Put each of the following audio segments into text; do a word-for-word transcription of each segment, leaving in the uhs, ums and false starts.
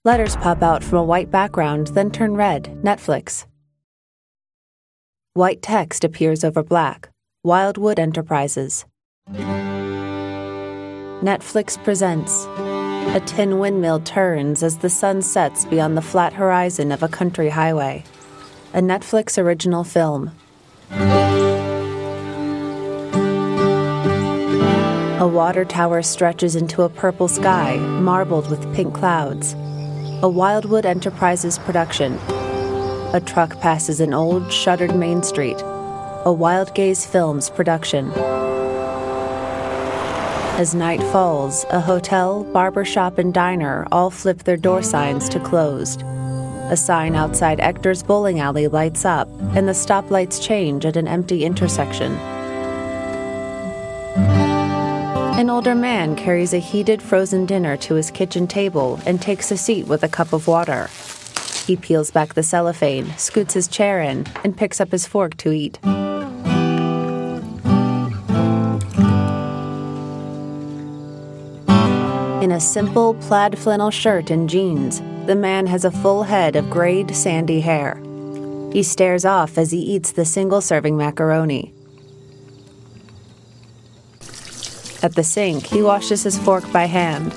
Letters pop out from a white background, then turn red. Netflix. White text appears over black. Wildwood Enterprises. Netflix presents. A tin windmill turns as the sun sets beyond the flat horizon of a country highway. A Netflix original film. A water tower stretches into a purple sky, marbled with pink clouds. A Wildwood Enterprises production. A truck passes an old, shuttered main street. A Wild Gaze Films production. As night falls, a hotel, barber shop, and diner all flip their door signs to closed. A sign outside Ector's bowling alley lights up, and the stoplights change at an empty intersection. An older man carries a heated frozen dinner to his kitchen table and takes a seat with a cup of water. He peels back the cellophane, scoots his chair in, and picks up his fork to eat. In a simple plaid flannel shirt and jeans, the man has a full head of grayed, sandy hair. He stares off as he eats the single-serving macaroni. At the sink, he washes his fork by hand.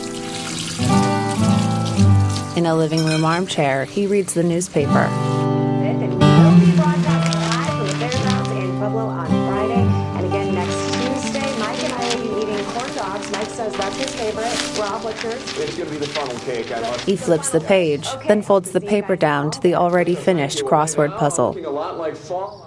In a living room armchair, he reads the newspaper. And will be broadcast live from the fairgrounds in Pueblo on Friday. And again next Tuesday, Mike and I will be eating corn dogs. Mike says that's his favorite. Rob, what's yours? It's going to be the funnel cake. I must... He flips the page, then folds the paper down to the already finished crossword puzzle. A lot like fall.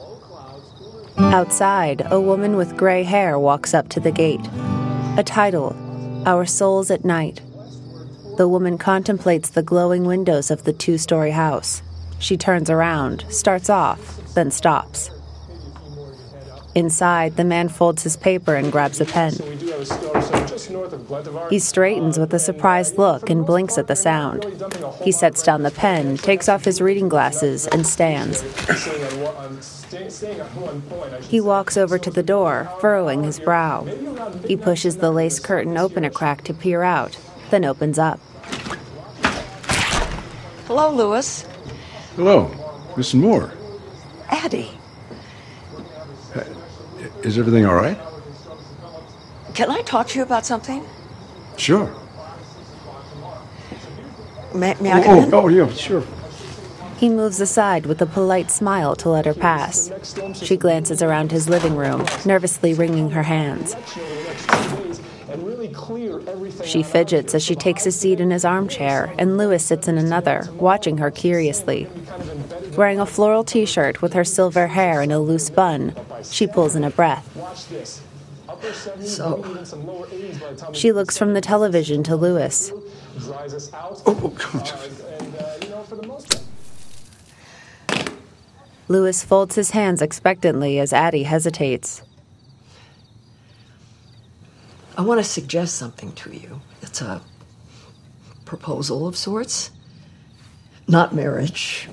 Outside, a woman with gray hair walks up to the gate. A title, Our Souls at Night. The woman contemplates the glowing windows of the two-story house. She turns around, starts off, then stops. Inside, the man folds his paper and grabs a pen. He straightens with a surprised look and blinks at the sound. He sets down the pen, takes off his reading glasses, and stands. He walks over to the door, furrowing his brow. He pushes the lace curtain open a crack to peer out, then opens up. Hello, Louis. Hello, Miss Moore. Addie. Is everything all right? Can I talk to you about something? Sure. May, may I Oh, come in? oh, oh, yeah, sure. He moves aside with a polite smile to let her pass. She glances around his living room, nervously wringing her hands. She fidgets as she takes a seat in his armchair, and Louis sits in another, watching her curiously. Wearing a floral t-shirt with her silver hair in a loose bun, she pulls in a breath. So, She looks from the television to Louis. Oh, oh, come on. Louis folds his hands expectantly as Addie hesitates. I want to suggest something to you. It's a proposal of sorts. Not marriage.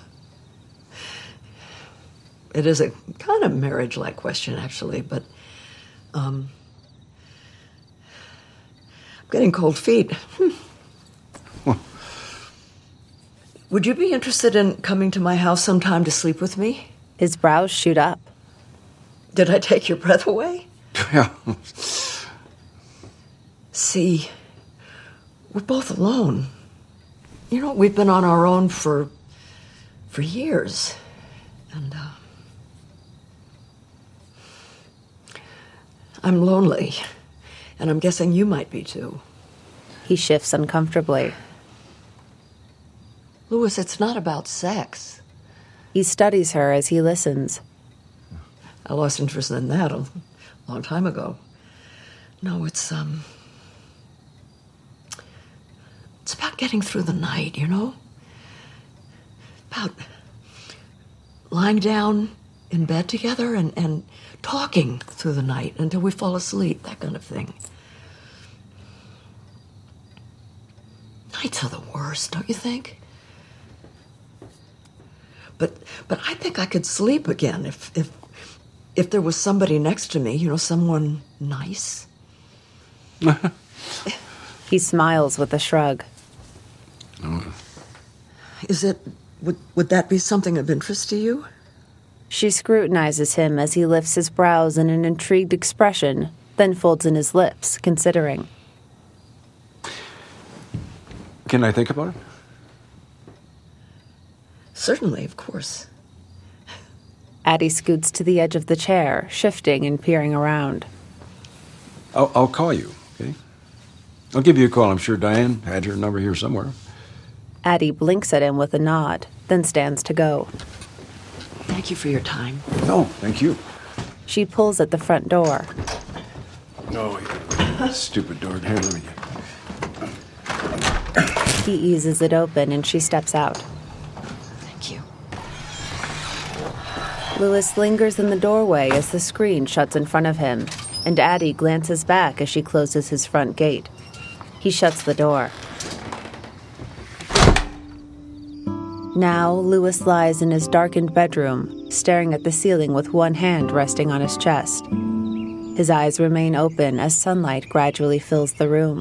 It is a kind of marriage-like question, actually, but um, I'm getting cold feet. Would you be interested in coming to my house sometime to sleep with me? His brows shoot up. Did I take your breath away? Yeah. See, we're both alone. You know, we've been on our own for for years. And uh, I'm lonely. And I'm guessing you might be too. He shifts uncomfortably. Louis, it's not about sex. He studies her as he listens. I lost interest in that a long time ago. No, it's, um... It's about getting through the night, you know? About lying down in bed together and, and talking through the night until we fall asleep, that kind of thing. Nights are the worst, don't you think? But but I think I could sleep again if if if there was somebody next to me, you know, someone nice. He smiles with a shrug. Oh. Is it... Would, would that be something of interest to you? She scrutinizes him as he lifts his brows in an intrigued expression, then folds in his lips, considering. Can I think about it? Certainly, of course. Addie scoots to the edge of the chair, shifting and peering around. I'll, I'll call you, okay? I'll give you a call. I'm sure Diane had your number here somewhere. Addie blinks at him with a nod, then stands to go. Thank you for your time. No, thank you. She pulls at the front door. No, stupid door. Here, let me get. He eases it open and she steps out. Thank you. Louis lingers in the doorway as the screen shuts in front of him, and Addie glances back as she closes his front gate. He shuts the door. Now, Louis lies in his darkened bedroom, staring at the ceiling with one hand resting on his chest. His eyes remain open as sunlight gradually fills the room.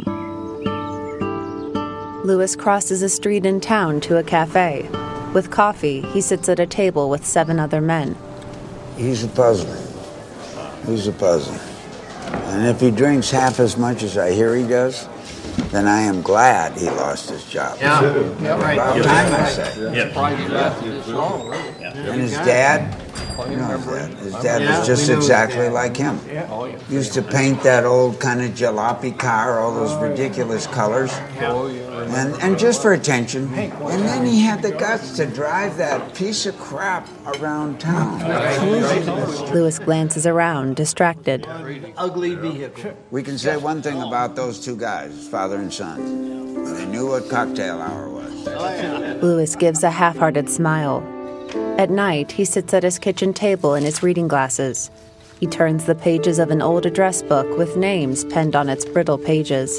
Louis crosses a street in town to a cafe. With coffee, he sits at a table with seven other men. He's a puzzler. He's a puzzler. And if he drinks half as much as I hear he does, then I am glad he lost his job. Yeah, yeah, right. About time, I say. Yeah. And his dad, you know his dad. His dad Yeah, was just we knew his exactly dad. like him. Used to paint that old kind of jalopy car, all those ridiculous colors. And, and just for attention. And then he had the guts to drive that piece of crap around town. Louis glances around, distracted. Ugly vehicle. We can say one thing about those two guys, father and son. They knew what cocktail hour was. Louis gives a half-hearted smile. At night, he sits at his kitchen table in his reading glasses. He turns the pages of an old address book with names penned on its brittle pages.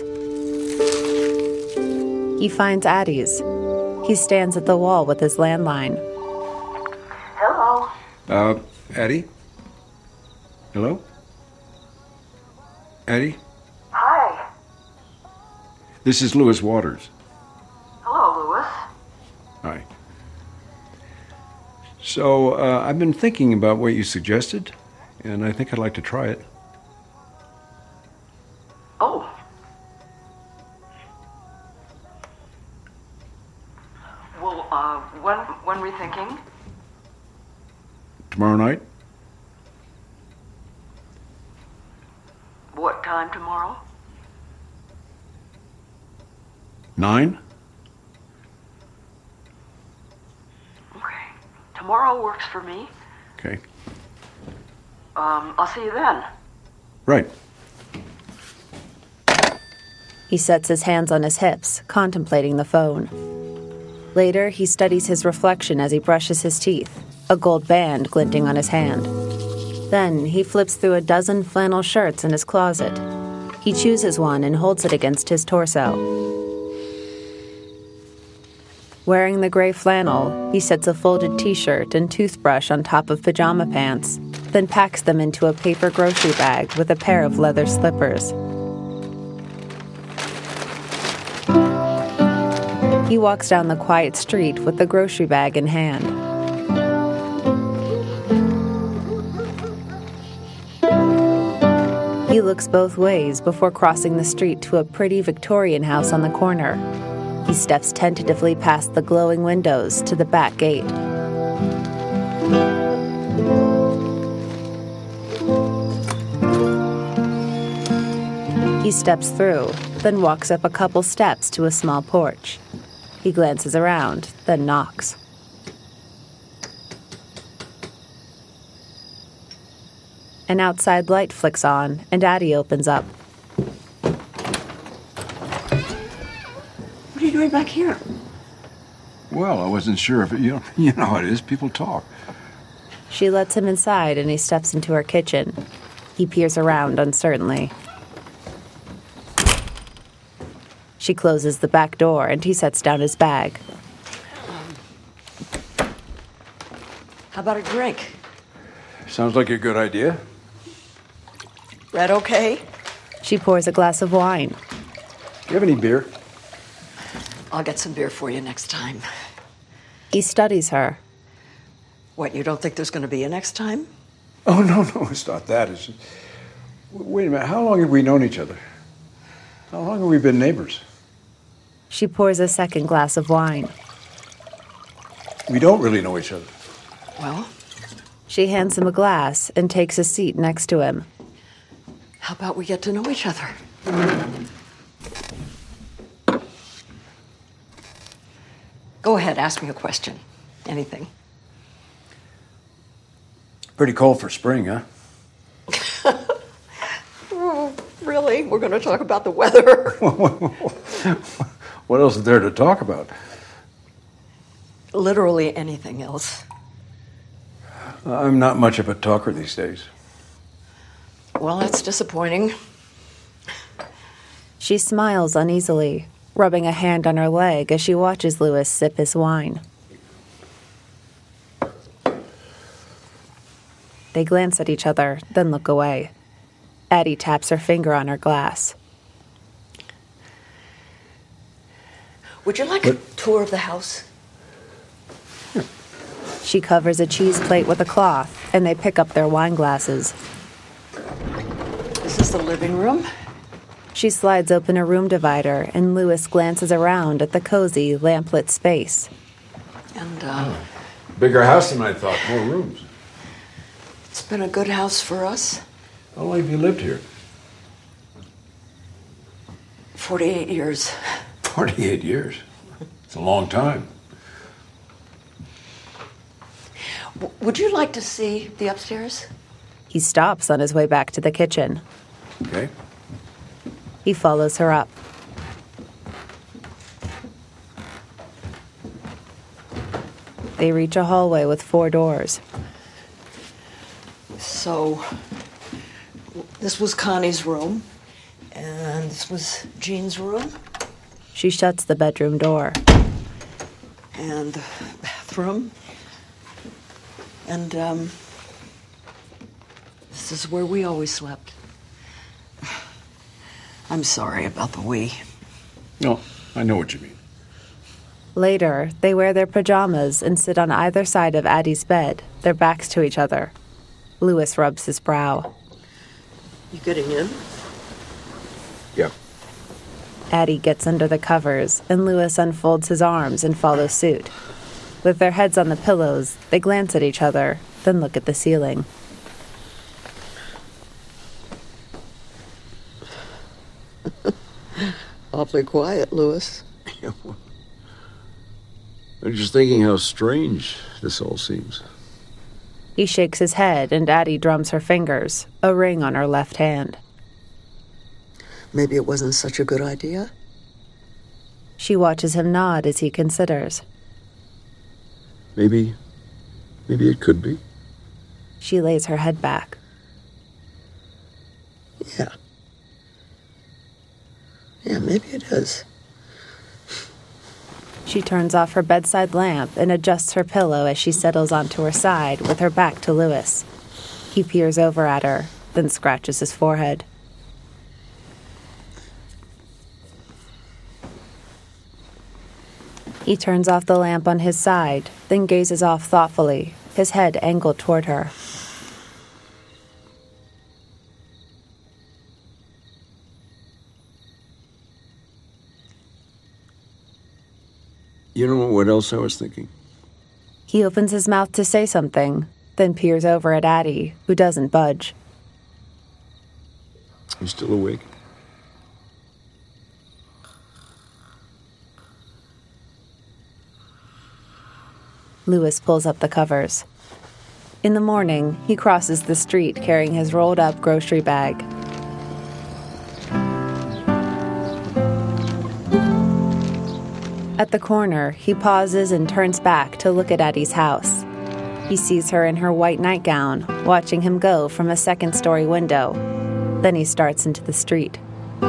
He finds Addie's. He stands at the wall with his landline. Hello. Uh, Addie? Hello? Addie? Hi. This is Louis Waters. Hello, Louis. Hi. So, uh, I've been thinking about what you suggested, and I think I'd like to try it. Oh. Well, uh, when, when were you thinking? Tomorrow night? What time tomorrow? Nine? Okay. Tomorrow works for me. Okay. Um, I'll see you then. Right. He sets his hands on his hips, contemplating the phone. Later, he studies his reflection as he brushes his teeth, a gold band glinting on his hand. Then, he flips through a dozen flannel shirts in his closet. He chooses one and holds it against his torso. Wearing the gray flannel, he sets a folded t-shirt and toothbrush on top of pajama pants, then packs them into a paper grocery bag with a pair of leather slippers. He walks down the quiet street with the grocery bag in hand. He looks both ways before crossing the street to a pretty Victorian house on the corner. He steps tentatively past the glowing windows to the back gate. He steps through, then walks up a couple steps to a small porch. He glances around, then knocks. An outside light flicks on, and Addie opens up. What are you doing back here? Well, I wasn't sure if it, you know, you know how it is. People talk. She lets him inside, and he steps into her kitchen. He peers around uncertainly. She closes the back door, and he sets down his bag. How about a drink? Sounds like a good idea. Red okay? She pours a glass of wine. Do you have any beer? I'll get some beer for you next time. He studies her. What, you don't think there's going to be a next time? Oh, no, no, it's not that. It's just... Wait a minute, how long have we known each other? How long have we been neighbors? She pours a second glass of wine. We don't really know each other. Well, She hands him a glass and takes a seat next to him. how about we get to know each other? Go ahead, ask me a question. Anything. Pretty cold for spring, huh? Oh, really? We're going to talk about the weather? What else is there to talk about? Literally anything else. I'm not much of a talker these days. Well, that's disappointing. She smiles uneasily, rubbing a hand on her leg as she watches Louis sip his wine. They glance at each other, then look away. Addie taps her finger on her glass. Would you like a tour of the house? She covers a cheese plate with a cloth, and they pick up their wine glasses. This is the living room. She slides open a room divider, and Louis glances around at the cozy, lamplit space. And, uh, Bigger house than I thought, more rooms. it's been a good house for us. How long have you lived here? forty-eight years. forty-eight years. It's a long time. W- would you like to see the upstairs? He stops on his way back to the kitchen. Okay. He follows her up. They reach a hallway with four doors. So, this was Connie's room, and this was Jean's room, She shuts the bedroom door. and the bathroom, and, um, this is where we always slept. I'm sorry about the we. No, I know what you mean. Later, they wear their pajamas and sit on either side of Addie's bed, their backs to each other. Louis rubs his brow. You getting in? Yep. Addie gets under the covers, and Louis unfolds his arms and follows suit. With their heads on the pillows, they glance at each other, then look at the ceiling. Awfully quiet, Louis. I'm just thinking how strange this all seems. He shakes his head, and Addie drums her fingers, a ring on her left hand. Maybe it wasn't such a good idea. She watches him nod as he considers. Maybe, maybe it could be. She lays her head back. Yeah. Yeah, maybe it is. She turns off her bedside lamp and adjusts her pillow as she settles onto her side with her back to Louis. He peers over at her, then scratches his forehead. He turns off the lamp on his side, then gazes off thoughtfully, his head angled toward her. You know what else I was thinking? He opens his mouth to say something, then peers over at Addie, who doesn't budge. You still awake? Louis pulls up the covers. In the morning, he crosses the street carrying his rolled-up grocery bag. At the corner, he pauses and turns back to look at Addie's house. He sees her in her white nightgown, watching him go from a second-story window. Then he starts into the street.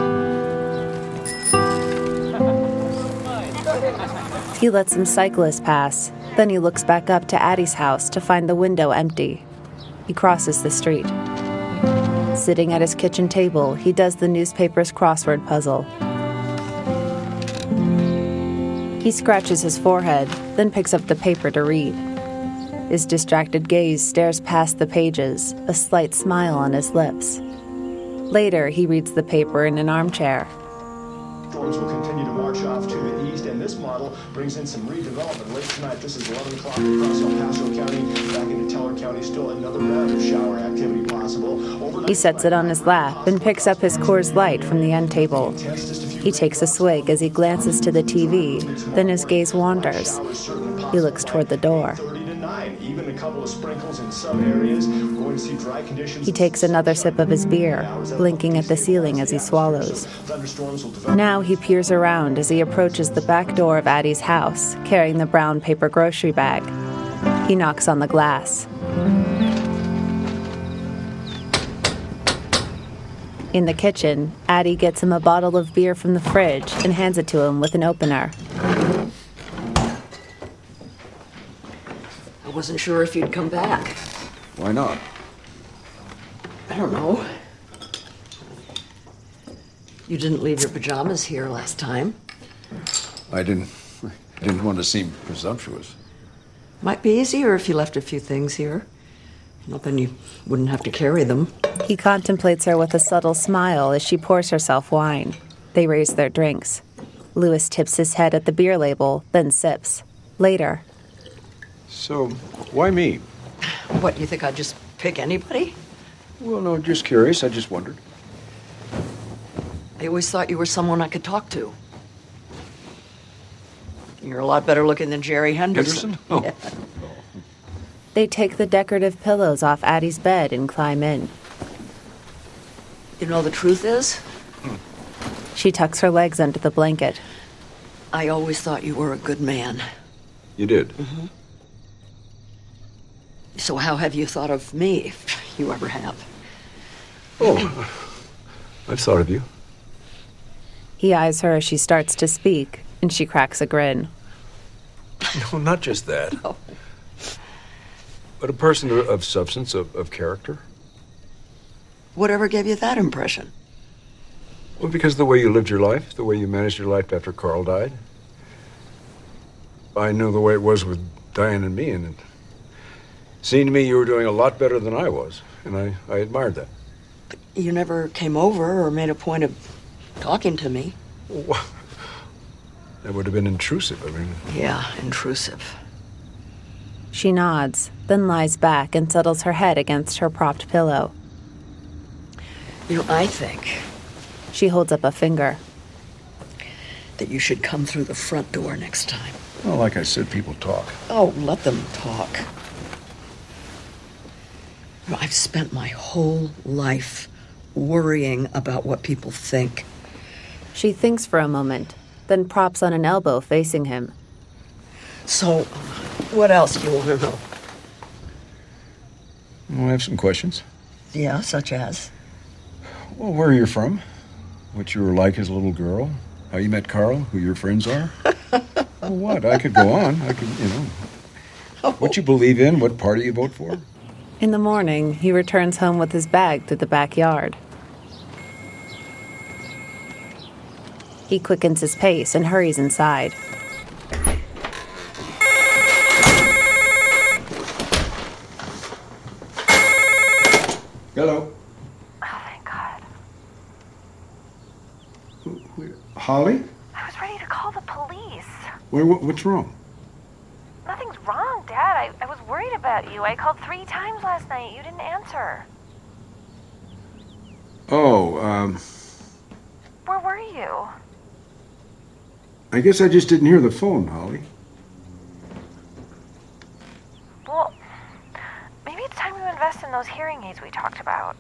He lets some cyclists pass. Then he looks back up to Addie's house to find the window empty. He crosses the street. Sitting at his kitchen table, he does the newspaper's crossword puzzle. He scratches his forehead, then picks up the paper to read. His distracted gaze stares past the pages, a slight smile on his lips. Later, he reads the paper in an armchair. Storms will continue to march off to the east, and this model brings in some redevelopment. Late tonight, this is eleven o'clock across El Paso County, back into Teller County. Still another round of shower activity possible. Overnight, He sets it on his lap and picks up his Coors Light from the end table. He takes a swig as he glances to the T V, then his gaze wanders. He looks toward the door. Even a couple of sprinkles in some areas. We're going to see dry conditions. He takes another sip of his beer, blinking at the ceiling as he swallows. Now he peers around as he approaches the back door of Addie's house, carrying the brown paper grocery bag. He knocks on the glass. In the kitchen, Addie gets him a bottle of beer from the fridge and hands it to him with an opener. I wasn't sure if you'd come back. Why not? I don't know. You didn't leave your pajamas here last time. I didn't. I didn't want to seem presumptuous. Might be easier if you left a few things here. Not then you wouldn't have to carry them. He contemplates her with a subtle smile as she pours herself wine. They raise their drinks. Louis tips his head at the beer label, then sips. Later. So, why me? What, you think I'd just pick anybody? Well, no, just curious. I just wondered. I always thought you were someone I could talk to. You're a lot better looking than Jerry Henderson. Henderson? Oh. Yeah. They take the decorative pillows off Addie's bed and climb in. You know, the truth is, She tucks her legs under the blanket. I always thought you were a good man. You did? Mm-hmm. So how have you thought of me, if you ever have? Oh, I've thought of you. He eyes her as she starts to speak, and she cracks a grin. No, not just that. Oh. But a person of, of substance, of, of character. Whatever gave you that impression? Well, because of the way you lived your life, the way you managed your life after Carl died. I knew the way it was with Diane and me, and it seemed to me you were doing a lot better than I was, and I, I admired that. But you never came over or made a point of talking to me. Well, that would have been intrusive, I mean. Yeah, intrusive. She nods, then lies back and settles her head against her propped pillow. You know, I think She holds up a finger. that you should come through the front door next time. Well, like I said, people talk. Oh, let them talk. You know, I've spent my whole life worrying about what people think. She thinks for a moment, then props on an elbow facing him. So, what else do you want to know? Well, I have some questions. Yeah, such as? Well, where you're from, what you were like as a little girl, how you met Carl, who your friends are. Well, what? I could go on. I could, you know. Oh. What you believe in, what party you vote for. In the morning, he returns home with his bag to the backyard. He quickens his pace and hurries inside. Hello. Oh, thank God. Who- who- Holly? I was ready to call the police. What, what, what's wrong? Nothing's wrong, Dad. I, I was worried about you. I called three times last night. You didn't answer. Oh, um, Where were you? I guess I just didn't hear the phone, Holly. Well, maybe it's time to invest in those hearing aids we talked about.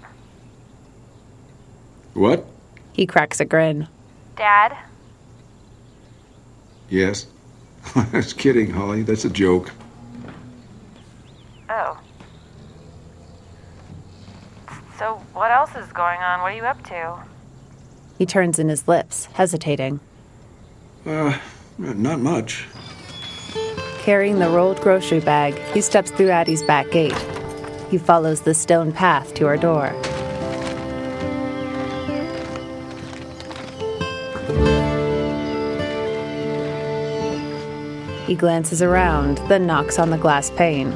What? He cracks a grin. Dad? Yes. I was kidding, Holly. That's a joke. Oh. So what else is going on? What are you up to? He turns in his lips, hesitating. Uh, not much. Carrying the rolled grocery bag, he steps through Addie's back gate. He follows the stone path to her door. He glances around, then knocks on the glass pane.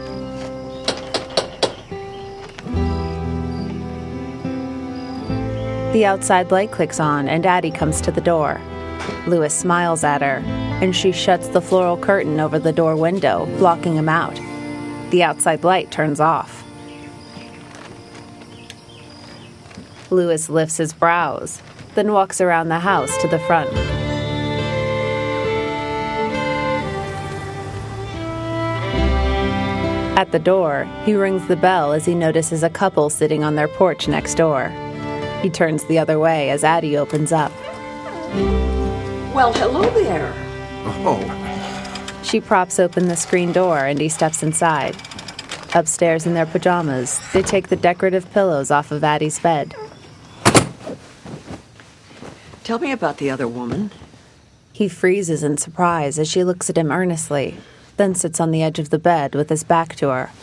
The outside light clicks on, and Addie comes to the door. Louis smiles at her, and she shuts the floral curtain over the door window, blocking him out. The outside light turns off. Louis lifts his brows, then walks around the house to the front. At the door, he rings the bell as he notices a couple sitting on their porch next door. He turns the other way as Addie opens up. Well, hello there. Oh. She props open the screen door and he steps inside. Upstairs in their pajamas, they take the decorative pillows off of Addie's bed. Tell me about the other woman. He freezes in surprise as she looks at him earnestly, then sits on the edge of the bed with his back to her.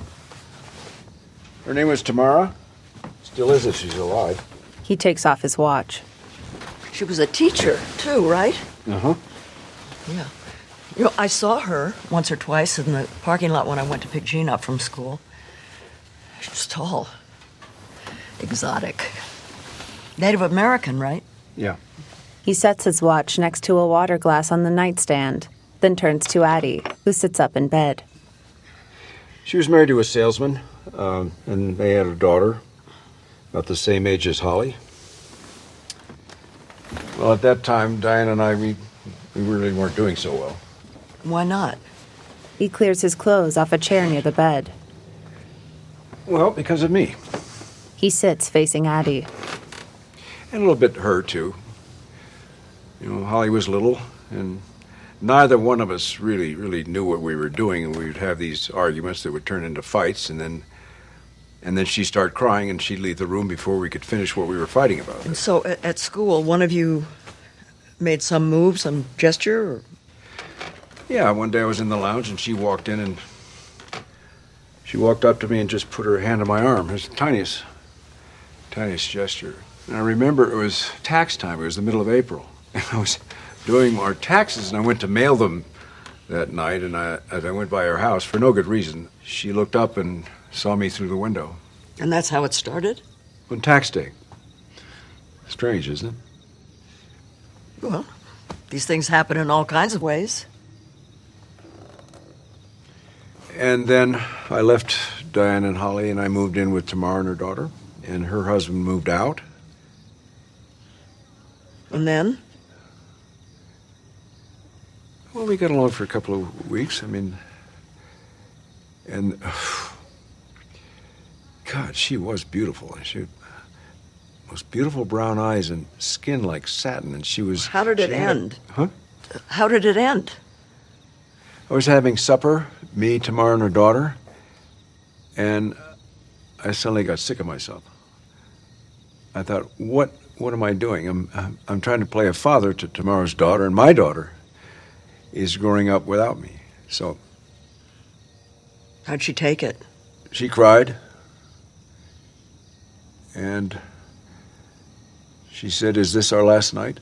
Her name was Tamara. Still is if she's alive. He takes off his watch. She was a teacher, too, right? Uh-huh. Yeah. You know, I saw her once or twice in the parking lot when I went to pick Jean up from school. She was tall. Exotic. Native American, right? Yeah. He sets his watch next to a water glass on the nightstand, then turns to Addie, who sits up in bed. She was married to a salesman, um, and they had a daughter, about the same age as Holly. Well, at that time, Diane and I, we, we really weren't doing so well. Why not? He clears his clothes off a chair near the bed. Well, because of me. He sits facing Addie. And a little bit her, too. You know, Holly was little, and neither one of us really, really knew what we were doing, and we would have these arguments that would turn into fights, and then and then she'd start crying, and she'd leave the room before we could finish what we were fighting about. And so, at, at school, one of you made some move, some gesture? Or? Yeah, one day I was in the lounge, and she walked in, and she walked up to me and just put her hand on my arm. It was the tiniest, tiniest gesture. And I remember it was tax time. It was the middle of April. And I was doing our taxes, and I went to mail them that night, and I, as I went by her house, for no good reason, she looked up and saw me through the window. And that's how it started? On tax day. Strange, isn't it? Well, these things happen in all kinds of ways. And then I left Diane and Holly, and I moved in with Tamara and her daughter, and her husband moved out. And then? Well, we got along for a couple of weeks. I mean, and uh, God, she was beautiful. She had most beautiful brown eyes and skin like satin, and she was. How did it had, end? Huh? How did it end? I was having supper, me, Tamara, and her daughter, and I suddenly got sick of myself. I thought, what, what am I doing? I'm, I'm trying to play a father to Tamara's daughter, and my daughter is growing up without me. So. How'd she take it? She cried. And she said, "Is this our last night?"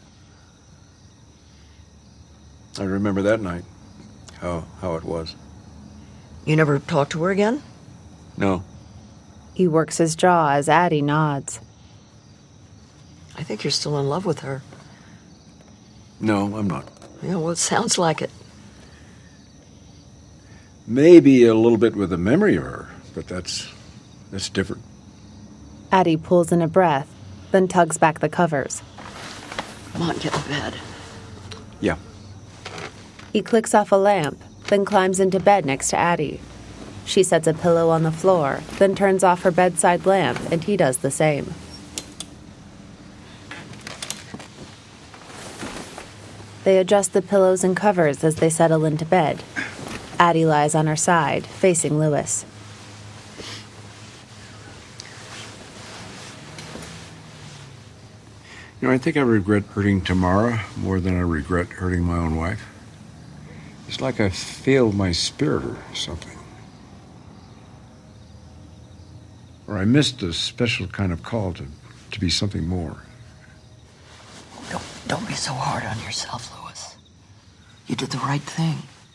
I remember that night, how, how it was. You never talked to her again? No. He works his jaw as Addie nods. I think you're still in love with her. No, I'm not. Yeah, well, it sounds like it. Maybe a little bit with a memory of her, but that's that's different. Addie pulls in a breath, then tugs back the covers. Come on, get in bed. Yeah. He clicks off a lamp, then climbs into bed next to Addie. She sets a pillow on the floor, then turns off her bedside lamp, and he does the same. They adjust the pillows and covers as they settle into bed. Addie lies on her side, facing Louis. You know, I think I regret hurting Tamara more than I regret hurting my own wife. It's like I failed my spirit or something. Or I missed a special kind of call to, to be something more. Don't, don't be so hard on yourself, Louis. You did the right thing.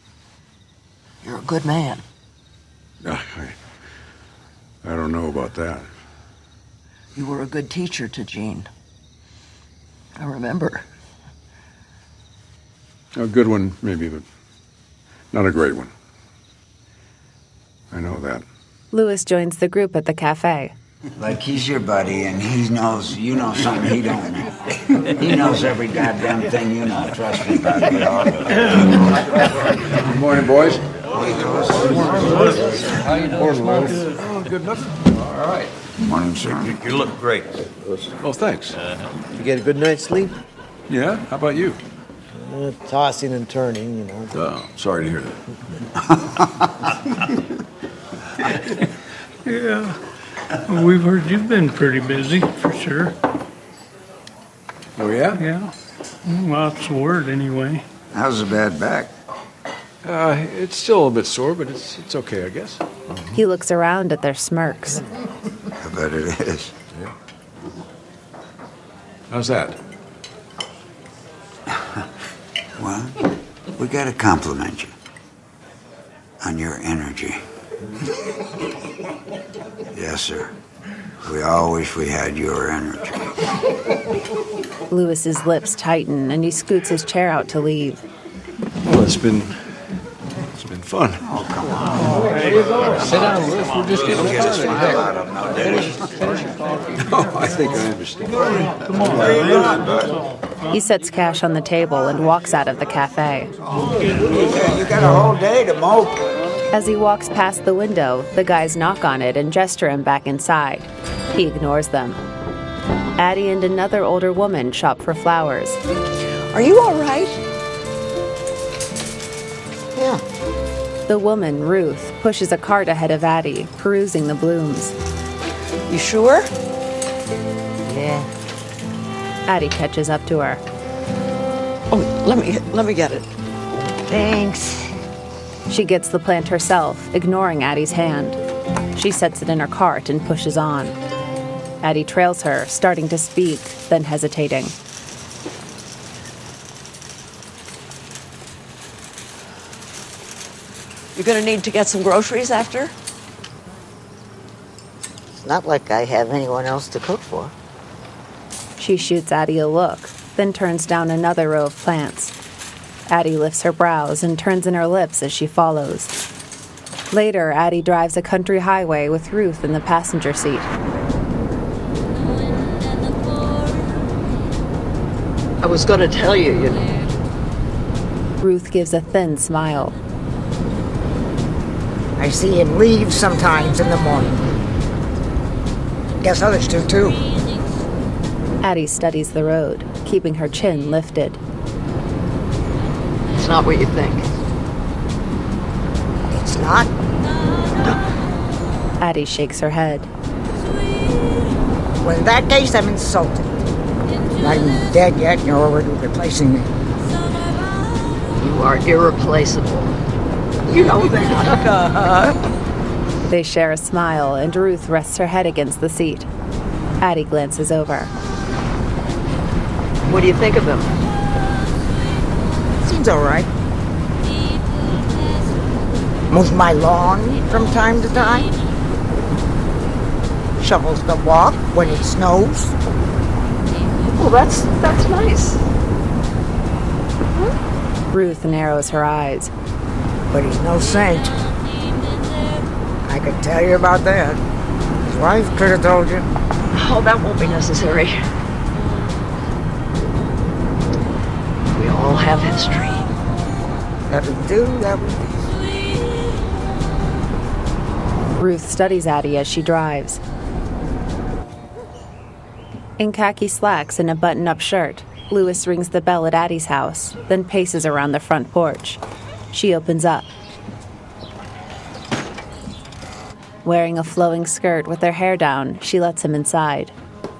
You're a good man. I, I don't know about that. You were a good teacher to Jean. I remember. A good one, maybe, but not a great one. I know that. Louis joins the group at the cafe. Like he's your buddy, and he knows you know something he don't know. He knows every goddamn thing you know. Trust me, buddy. Good morning, boys. Morning, How you doing? Morning, Oh, good enough. All right. Morning, sir. You, you look great. Oh, thanks. You get a good night's sleep? Yeah? How about you? Uh, tossing and turning, you know. Oh, sorry to hear that. Yeah. Well, we've heard you've been pretty busy, for sure. Oh, yeah? Yeah. Well, that's the word, anyway. How's the bad back? Uh, it's still a bit sore, but it's it's okay, I guess. He looks around at their smirks. I bet it is. Yeah. How's that? Well, we gotta compliment you on your energy. Yes, sir. We all wish we had your energy. Louis's lips tighten and he scoots his chair out to leave. Well, it's been it's been fun. Oh, come on. There you go. Sit down, Louis. We're just getting Get a started. smile out of him now, Daddy. Oh, I think I understand. Come on. Very good, bud. He sets cash on the table and walks out of the cafe. You got a whole day to mope. As he walks past the window, the guys knock on it and gesture him back inside. He ignores them. Addie and another older woman shop for flowers. Are you all right? Yeah. The woman, Ruth, pushes a cart ahead of Addie, perusing the blooms. You sure? Yeah. Addie catches up to her. Oh, let me let me get it. Thanks. She gets the plant herself, ignoring Addie's hand. She sets it in her cart and pushes on. Addie trails her, starting to speak, then hesitating. You're gonna need to get some groceries after? It's not like I have anyone else to cook for. She shoots Addie a look, then turns down another row of plants. Addie lifts her brows and turns in her lips as she follows. Later, Addie drives a country highway with Ruth in the passenger seat. I was gonna tell you, you know. Ruth gives a thin smile. I see him leave sometimes in the morning. Guess others do too. Addie studies the road, keeping her chin lifted. It's not what you think. It's not? Addie shakes her head. Well, in that case, I'm insulted. Not even dead yet, and you're already replacing me. You are irreplaceable. You know that. They share a smile, and Ruth rests her head against the seat. Addie glances over. What do you think of him? Seems all right. Mows my lawn from time to time. Shovels the walk when it snows. Well, that's that's nice. Ruth narrows her eyes. But he's no saint. I could tell you about that. His wife could have told you. Oh, that won't be necessary. We all have history. That would do, that would do. Ruth studies Addie as she drives. In khaki slacks and a button-up shirt, Louis rings the bell at Addie's house, then paces around the front porch. She opens up. Wearing a flowing skirt with her hair down, she lets him inside.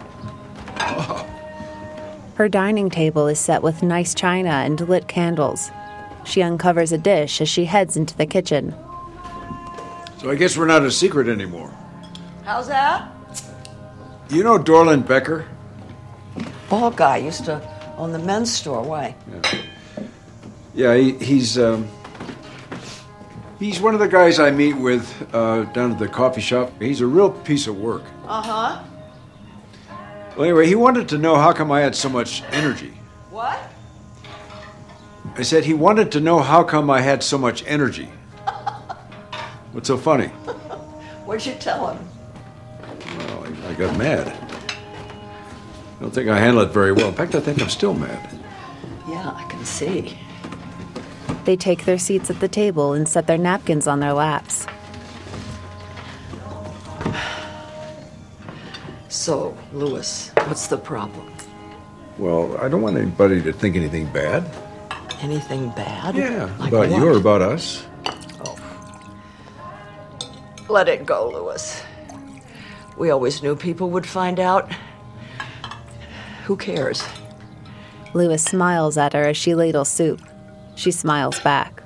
Her dining table is set with nice china and lit candles. She uncovers a dish as she heads into the kitchen. So I guess we're not a secret anymore. How's that? You know Dorland Becker? Bald guy used to own the men's store. Why? Yeah, yeah he, he's um, He's one of the guys I meet with uh, down at the coffee shop. He's a real piece of work. Uh-huh. Well, anyway, he wanted to know how come I had so much energy. What? I said he wanted to know how come I had so much energy. What's so funny? What'd you tell him? Well, I, I got mad. I don't think I handled it very well. In fact, I think I'm still mad. Yeah, I can see. They take their seats at the table and set their napkins on their laps. So, Louis, what's the problem? Well, I don't want anybody to think anything bad. Anything bad? Yeah, like about what? you or about us. Oh. Let it go, Louis. We always knew people would find out. Who cares? Louis smiles at her as she ladles soup. She smiles back.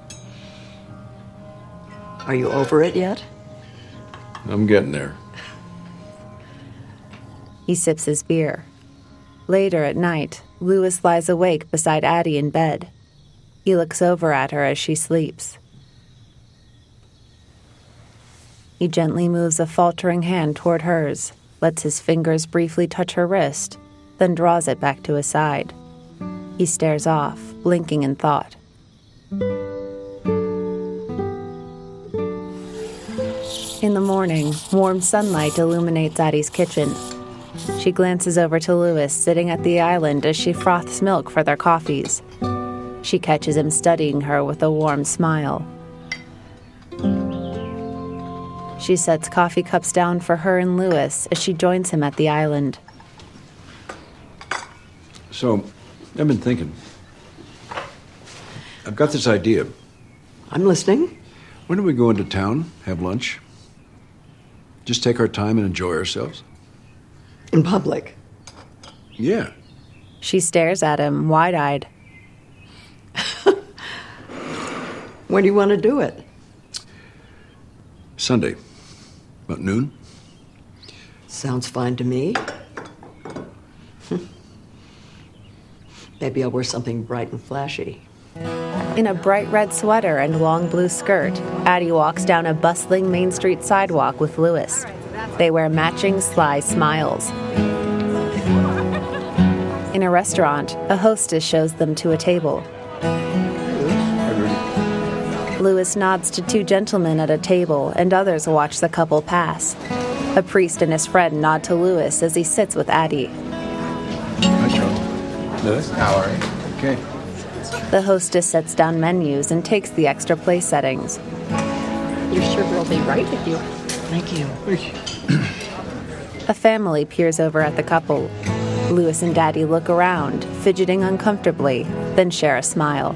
Are you over it yet? I'm getting there. He sips his beer. Later at night, Louis lies awake beside Addie in bed. He looks over at her as she sleeps. He gently moves a faltering hand toward hers, lets his fingers briefly touch her wrist, then draws it back to his side. He stares off, blinking in thought. In the morning, warm sunlight illuminates Addie's kitchen. She glances over to Louis sitting at the island as she froths milk for their coffees. She catches him studying her with a warm smile. She sets coffee cups down for her and Louis as she joins him at the island. So, I've been thinking. I've got this idea. I'm listening. When do we go into town, have lunch? Just take our time and enjoy ourselves? In public? Yeah. She stares at him, wide-eyed. When do you want to do it? Sunday. About noon? Sounds fine to me. Maybe I'll wear something bright and flashy. In a bright red sweater and long blue skirt, Addie walks down a bustling Main Street sidewalk with Louis. They wear matching sly smiles. In a restaurant, a hostess shows them to a table. Louis nods to two gentlemen at a table, and others watch the couple pass. A priest and his friend nod to Louis as he sits with Addie. Hi, Charles. Louis? How are you? Okay. The hostess sets down menus and takes the extra place settings. Your server will be right with you. Thank you. Thank you. A family peers over at the couple. Louis and Daddy look around, fidgeting uncomfortably, then share a smile.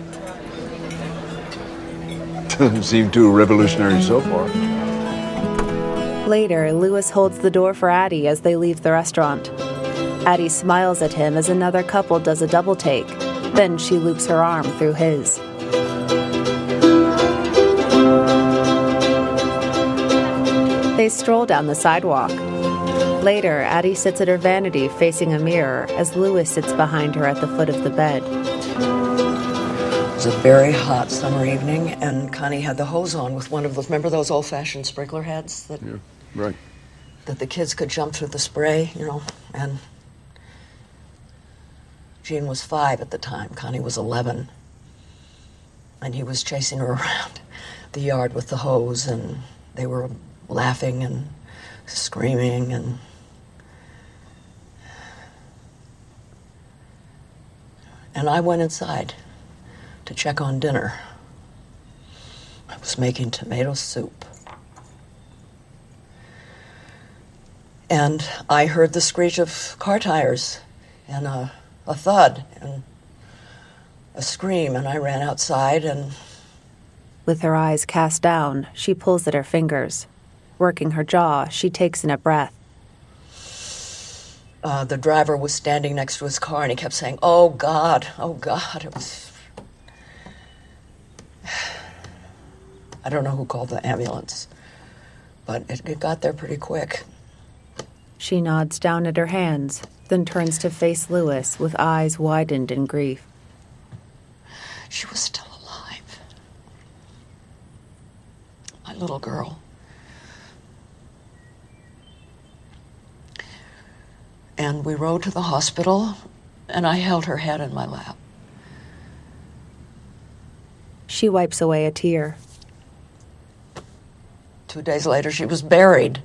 Doesn't seem too revolutionary so far. Later, Louis holds the door for Addie as they leave the restaurant. Addie smiles at him as another couple does a double take. Then she loops her arm through his. They stroll down the sidewalk. Later, Addie sits at her vanity facing a mirror as Louis sits behind her at the foot of the bed. It was a very hot summer evening, and Connie had the hose on with one of those, remember those old-fashioned sprinkler heads? That, yeah, right. That the kids could jump through the spray, you know, and Jean was five at the time. Connie was eleven. And he was chasing her around the yard with the hose, and they were laughing and screaming, and and I went inside to check on dinner. I was making tomato soup. And I heard the screech of car tires and a, a thud and a scream, and I ran outside and... With her eyes cast down, she pulls at her fingers. Working her jaw, she takes in a breath. Uh, the driver was standing next to his car, and he kept saying, "Oh, God, oh, God." It was... I don't know who called the ambulance, but it, it got there pretty quick. She nods down at her hands, then turns to face Louis with eyes widened in grief. She was still alive. my little girl. And we rode to the hospital, and I held her head in my lap. She wipes away a tear. Two days later, she was buried.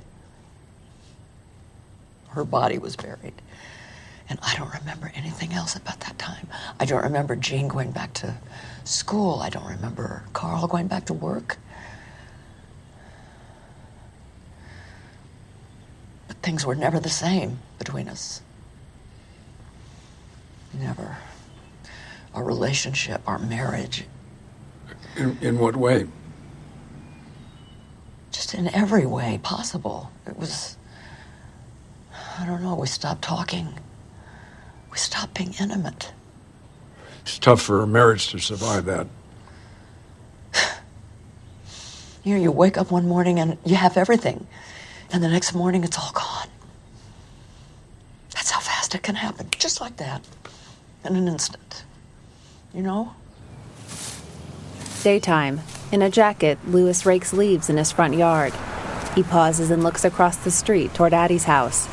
Her body was buried. And I don't remember anything else about that time. I don't remember Jean going back to school. I don't remember Carl going back to work. But things were never the same between us. Never. Our relationship, our marriage. In, in what way? Just in every way possible. It was, I don't know, we stopped talking. We stopped being intimate. It's tough for a marriage to survive that. You know, you wake up one morning and you have everything, and the next morning it's all gone. That's how fast it can happen, just like that, in an instant. You know? Daytime. In a jacket, Louis rakes leaves in his front yard. He pauses and looks across the street toward Addie's house.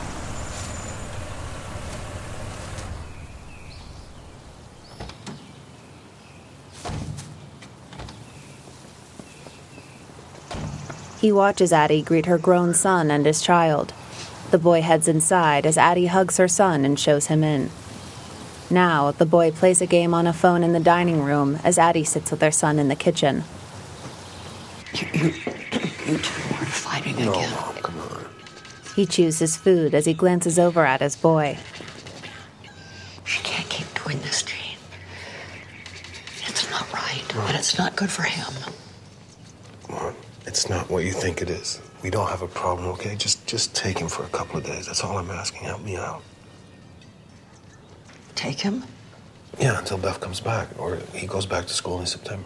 He watches Addie greet her grown son and his child. The boy heads inside as Addie hugs her son and shows him in. Now, the boy plays a game on a phone in the dining room as Addie sits with their son in the kitchen. You, you, you two aren't fighting again. No, Mom, come on. He chews his food as he glances over at his boy. She can't keep doing this, Jean. It's not right, Mom. And it's not good for him. Mom, it's not what you think it is. We don't have a problem, okay? Just, just take him for a couple of days. That's all I'm asking. Help me out. Take him? Yeah, until Beth comes back, or he goes back to school in September.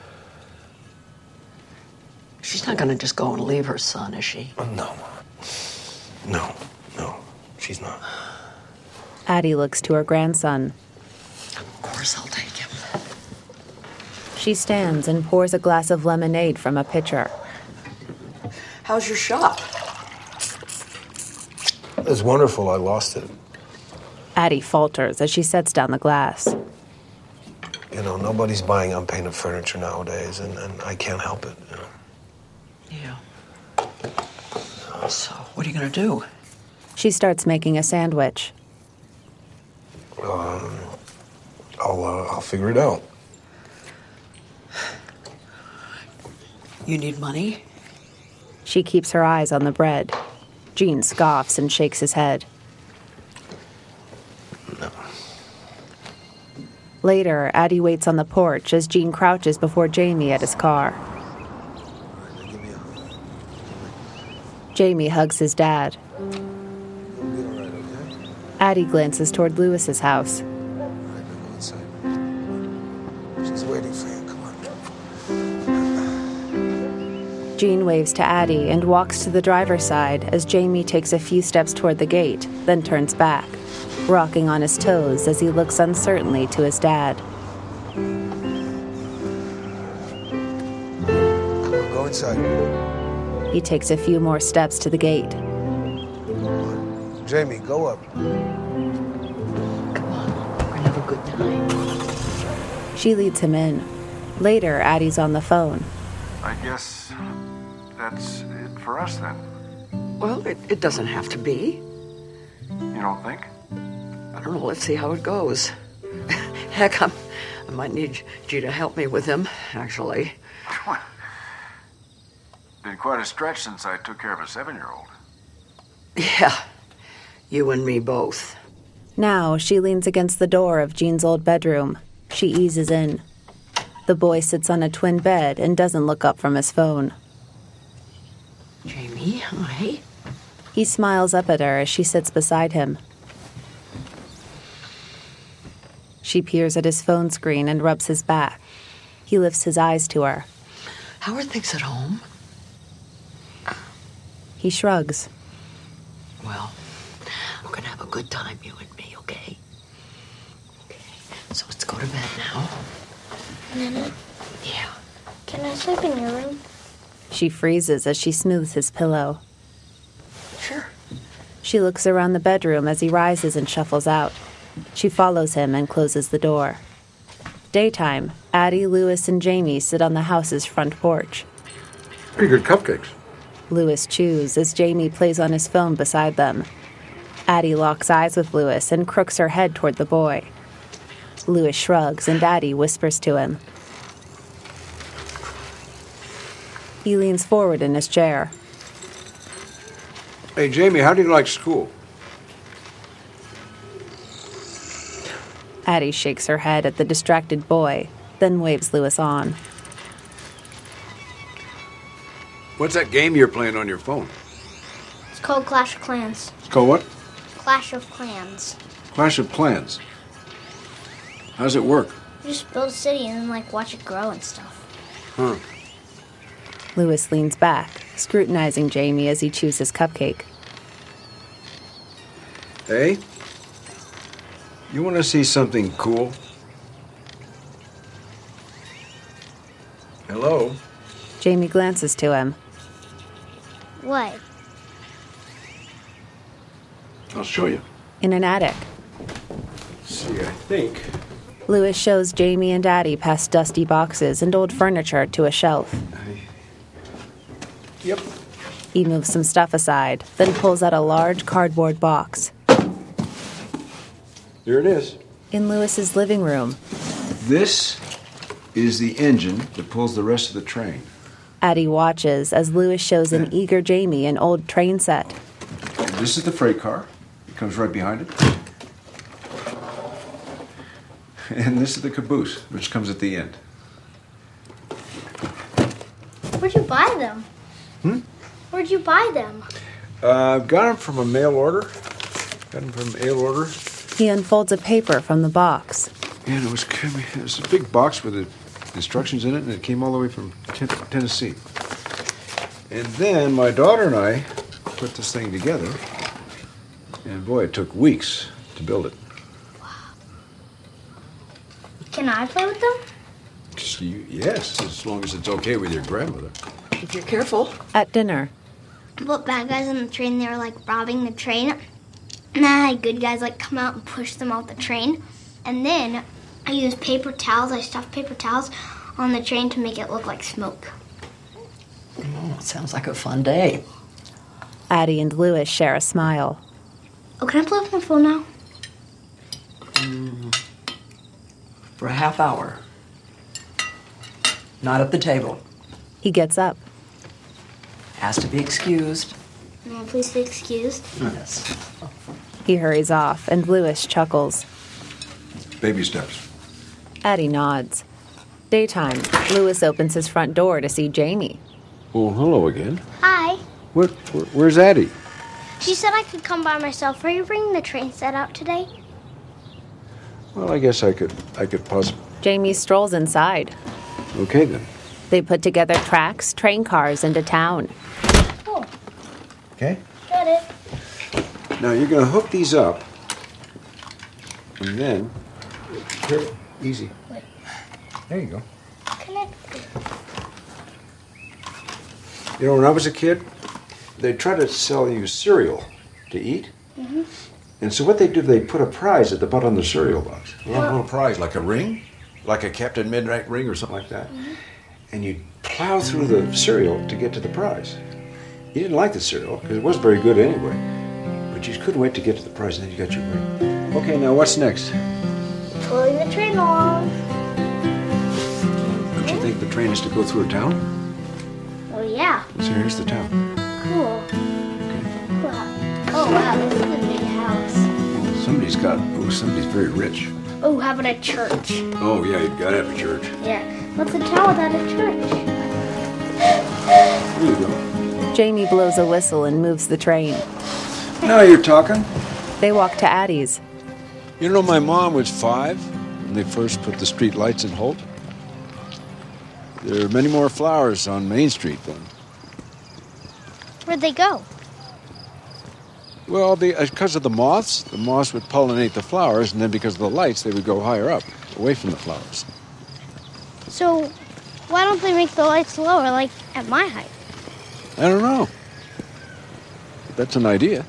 She's not gonna just go and leave her son, is she? Oh, no, Mom. No, no, she's not. Addie looks to her grandson. Of course I'll take him. She stands and pours a glass of lemonade from a pitcher. How's your shop? It's wonderful. I lost it. Addie falters as she sets down the glass. You know, nobody's buying unpainted furniture nowadays, and, and I can't help it, you know. Yeah. So, what are you gonna do? She starts making a sandwich. Um, I'll, uh, I'll figure it out. You need money? She keeps her eyes on the bread. Jean scoffs and shakes his head. No. Later, Addie waits on the porch as Jean crouches before Jamie at his car. Jamie hugs his dad. Addie glances toward Louis's house. She's waiting for you. Come on. Jean waves to Addie and walks to the driver's side as Jamie takes a few steps toward the gate, then turns back, rocking on his toes as he looks uncertainly to his dad. Come on, go inside. He takes a few more steps to the gate. Jamie, go up. Come on, we're gonna have a good time. She leads him in. Later, Addie's on the phone. I guess that's it for us then. Well, it, it doesn't have to be. You don't think? I don't know, let's see how it goes. Heck, I'm, I might need you to help me with him, actually. Been quite a stretch since I took care of a seven-year-old. Yeah, you and me both. Now, she leans against the door of Jean's old bedroom. She eases in. The boy sits on a twin bed and doesn't look up from his phone. Jamie, hi. He smiles up at her as she sits beside him. She peers at his phone screen and rubs his back. He lifts his eyes to her. How are things at home? He shrugs. Well, we're gonna have a good time, you and me, okay? Okay, so let's go to bed now. Nana? Yeah. Can I sleep in your room? She freezes as she smooths his pillow. Sure. She looks around the bedroom as he rises and shuffles out. She follows him and closes the door. Daytime, Addie, Louis, and Jamie sit on the house's front porch. Pretty good cupcakes. Louis chews as Jamie plays on his phone beside them. Addie locks eyes with Louis and crooks her head toward the boy. Louis shrugs and Addie whispers to him. He leans forward in his chair. Hey, Jamie, how do you like school? Addie shakes her head at the distracted boy, then waves Louis on. What's that game you're playing on your phone? It's called Clash of Clans. It's called what? Clash of Clans. Clash of Clans. How does it work? You just build a city and then, like, watch it grow and stuff. Huh. Louis leans back, scrutinizing Jamie as he chews his cupcake. Hey? You want to see something cool? Hello? Jamie glances to him. What? I'll show you. In an attic. Let's see, I think. Louis shows Jamie and Addie past dusty boxes and old furniture to a shelf. Yep. He moves some stuff aside, then pulls out a large cardboard box. There it is. In Louis's living room. This is the engine that pulls the rest of the train. Addie watches as Louis shows an eager Jamie an old train set. And this is the freight car. It comes right behind it. And this is the caboose, which comes at the end. Where'd you buy them? Hmm? Where'd you buy them? Uh, got them from a mail order. Got them from mail order. He unfolds a paper from the box. And it was, it was a big box with the instructions in it, and it came all the way from ten- Tennessee. And then my daughter and I put this thing together, and boy, it took weeks to build it. Can I play with them? Just you, yes, as long as it's okay with your grandmother. If you're careful. At dinner. But bad guys on the train, they were like robbing the train. And I had good guys like come out and push them off the train. And then I used paper towels, I stuffed paper towels on the train to make it look like smoke. Oh, sounds like a fun day. Addie and Louis share a smile. Oh, can I play with my phone now? Mm, for a half hour. Not at the table. He gets up. Has to be excused. May I please be excused? Yes. He hurries off, and Louis chuckles. Baby steps. Addie nods. Daytime, Louis opens his front door to see Jamie. Well, hello again. Hi. What? Where, where's Addie? She said I could come by myself. Are you bringing the train set out today? Well, I guess I could. I could possibly. Jamie strolls inside. Okay then. They put together tracks, train cars into town. Oh. Okay. Got it. Now you're going to hook these up, and then here, easy. Wait. There you go. Connected. You know, when I was a kid, they tried to sell you cereal to eat. Mm-hmm. And so what they do, they put a prize at the bottom of the cereal box. A little, little prize, like a ring, like a Captain Midnight ring or something like that. Mm-hmm. And you plow through the cereal to get to the prize. You didn't like the cereal because it wasn't very good anyway. But you couldn't wait to get to the prize, and then you got your ring. Okay, now what's next? Pulling the train along. Don't you think the train is to go through a town? Oh, yeah. So here's the town. Cool. Wow. Oh, wow, this is a big house. Somebody's got, oh, somebody's very rich. Oh, how about a church? Oh, yeah, you've got to have a church. Yeah. What's a town without a church? There you go. Jamie blows a whistle and moves the train. Now you're talking. They walk to Addie's. You know, my mom was five when they first put the street lights in Holt. There are many more flowers on Main Street then. Where'd they go? Well, they, because of the moths, the moths would pollinate the flowers, and then because of the lights, they would go higher up, away from the flowers. So, why don't they make the lights lower, like at my height? I don't know. That's an idea.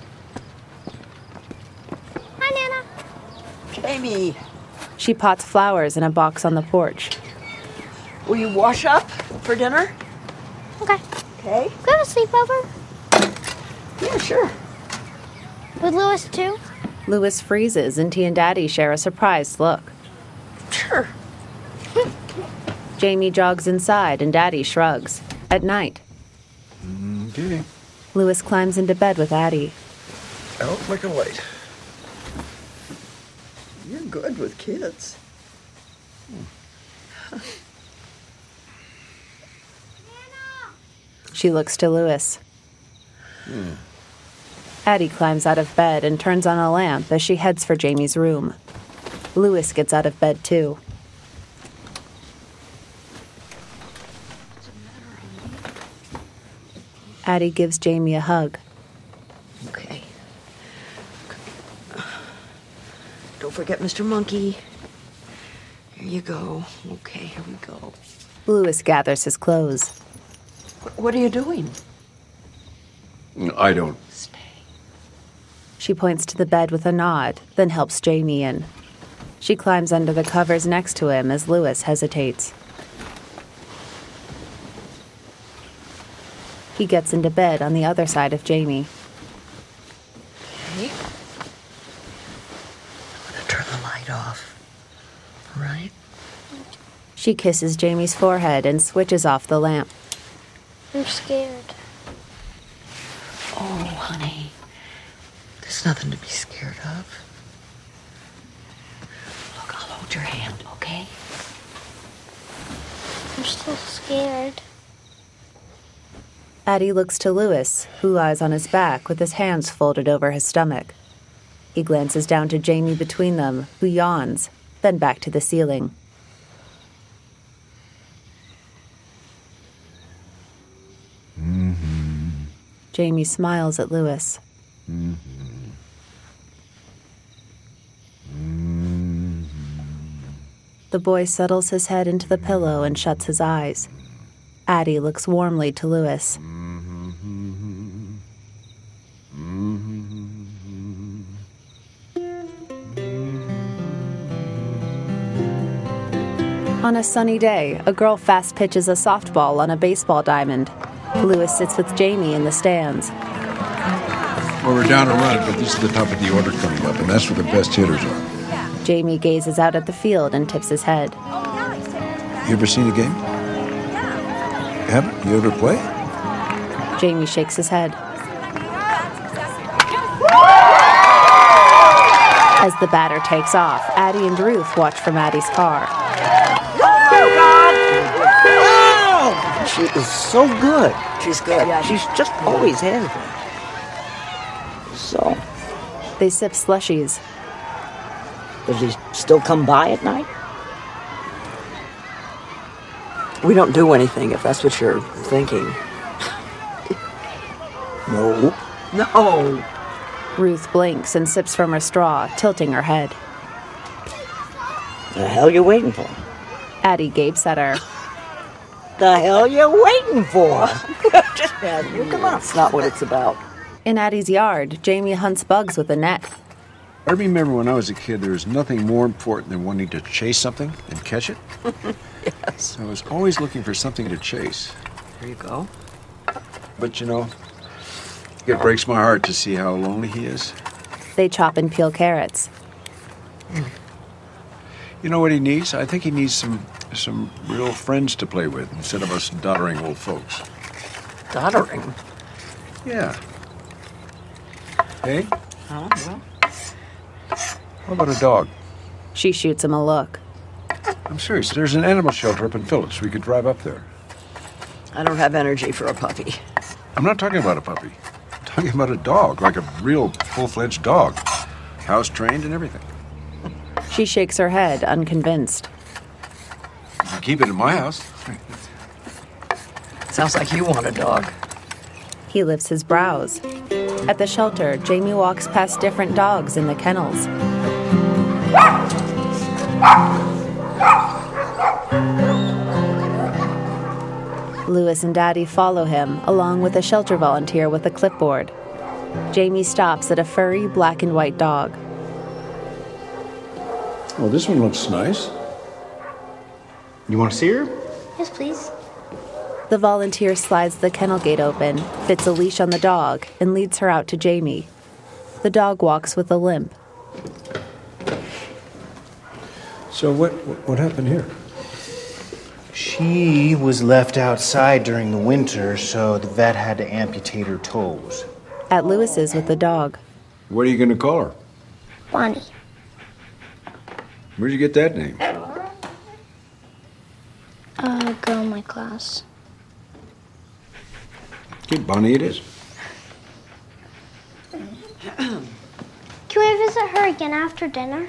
Hi, Nana. Jamie, She pots flowers in a box on the porch. will you wash up for dinner? Okay. Okay. Go to sleepover. Yeah, sure. With Lewis, too? Louis freezes, and he and Daddy share a surprised look. Sure. Jamie jogs inside, and Daddy shrugs. At night, Okay. Louis climbs into bed with Addie. Out like a light. You're good with kids. She looks to Louis. Hmm. Addie climbs out of bed and turns on a lamp as she heads for Jamie's room. Louis gets out of bed, too. Addie gives Jamie a hug. Okay. Don't forget Mister Monkey. Here you go. Okay, here we go. Louis gathers his clothes. Wh- What are you doing? I don't. She points to the bed with a nod, then helps Jamie in. She climbs under the covers next to him as Louis hesitates. He gets into bed on the other side of Jamie. Okay. I'm gonna turn the light off. All right? She kisses Jamie's forehead and switches off the lamp. I'm scared. Oh, honey. There's nothing to be scared of. Look, I'll hold your hand, okay? I'm still scared. Addie looks to Louis, who lies on his back with his hands folded over his stomach. He glances down to Jamie between them, who yawns, then back to the ceiling. Mm-hmm. Jamie smiles at Louis. Mm-hmm. Mm-hmm. The boy settles his head into the pillow and shuts his eyes. Addie looks warmly to Louis. On a sunny day, a girl fast pitches a softball on a baseball diamond. Louis sits with Jamie in the stands. Well, we're down a run, but this is the top of the order coming up, and that's where the best hitters are. Jamie gazes out at the field and tips his head. You ever seen a game? Haven't? You ever play? Jamie shakes his head. As the batter takes off, Addie and Ruth watch from Addie's car. Oh, she is so good. She's good. Yeah, she's just always has been. So, They sip slushies. does he still come by at night? We don't do anything, if that's what you're thinking. No. No. Ruth blinks and sips from her straw, tilting her head. The hell you waiting for? Addie gapes at her. The hell you waiting for? Just ask you. Come on. That's not what it's about. In Addie's yard, Jamie hunts bugs with a net. I remember when I was a kid, there was nothing more important than wanting to chase something and catch it. Yes. I was always looking for something to chase. There you go. But, you know, it breaks my heart to see how lonely he is. They chop and peel carrots. You know what he needs? I think he needs some some real friends to play with instead of us doddering old folks. Doddering? Yeah. Hey, Oh, well. how about a dog? She shoots him a look. I'm serious. There's an animal shelter up in Phillips. We could drive up there. I don't have energy for a puppy. I'm not talking about a puppy. I'm talking about a dog, like a real full-fledged dog. House-trained and everything. She shakes her head, unconvinced. You can keep it in my house. Sounds like you want a dog. He lifts his brows. At the shelter, Jamie walks past different dogs in the kennels. Louis and Addie follow him, along with a shelter volunteer with a clipboard. Jamie stops at a furry black and white dog. Oh, this one looks nice. You want to see her? Yes, please. The volunteer slides the kennel gate open, fits a leash on the dog, and leads her out to Jamie. The dog walks with a limp. So what what happened here? She was left outside during the winter, so the vet had to amputate her toes. At Louis's with the dog. What are you going to call her? Bonnie. Where'd you get that name? A girl in my class. Okay, Bonnie it is. Can we visit her again after dinner?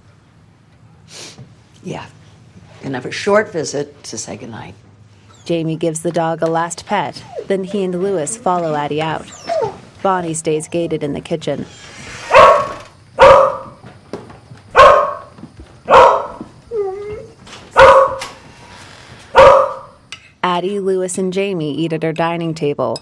Yeah. And have a short visit to say goodnight. Jamie gives the dog a last pet, then he and Louis follow Addie out. Bonnie stays gated in the kitchen. Addie, Louis, and Jamie eat at her dining table.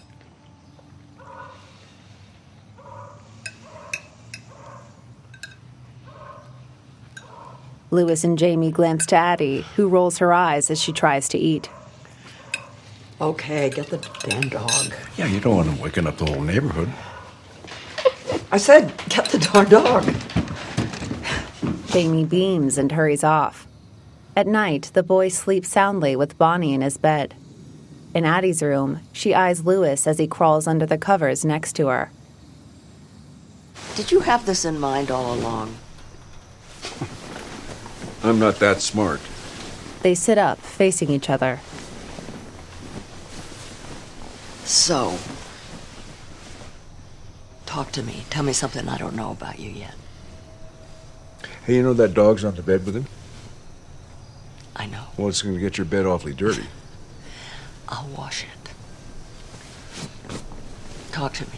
Louis and Jamie glance to Addie, who rolls her eyes as she tries to eat. Okay, get the damn dog. Yeah, you don't want him waking up the whole neighborhood. I said, get the darn dog. Jamie beams and hurries off. At night, the boy sleeps soundly with Bonnie in his bed. In Addie's room, she eyes Louis as he crawls under the covers next to her. Did you have this in mind all along? I'm not that smart. They sit up, facing each other. So, talk to me. Tell me something I don't know about you yet. Hey, you know that dog's on the bed with him? I know. Well, it's going to get your bed awfully dirty. I'll wash it. Talk to me.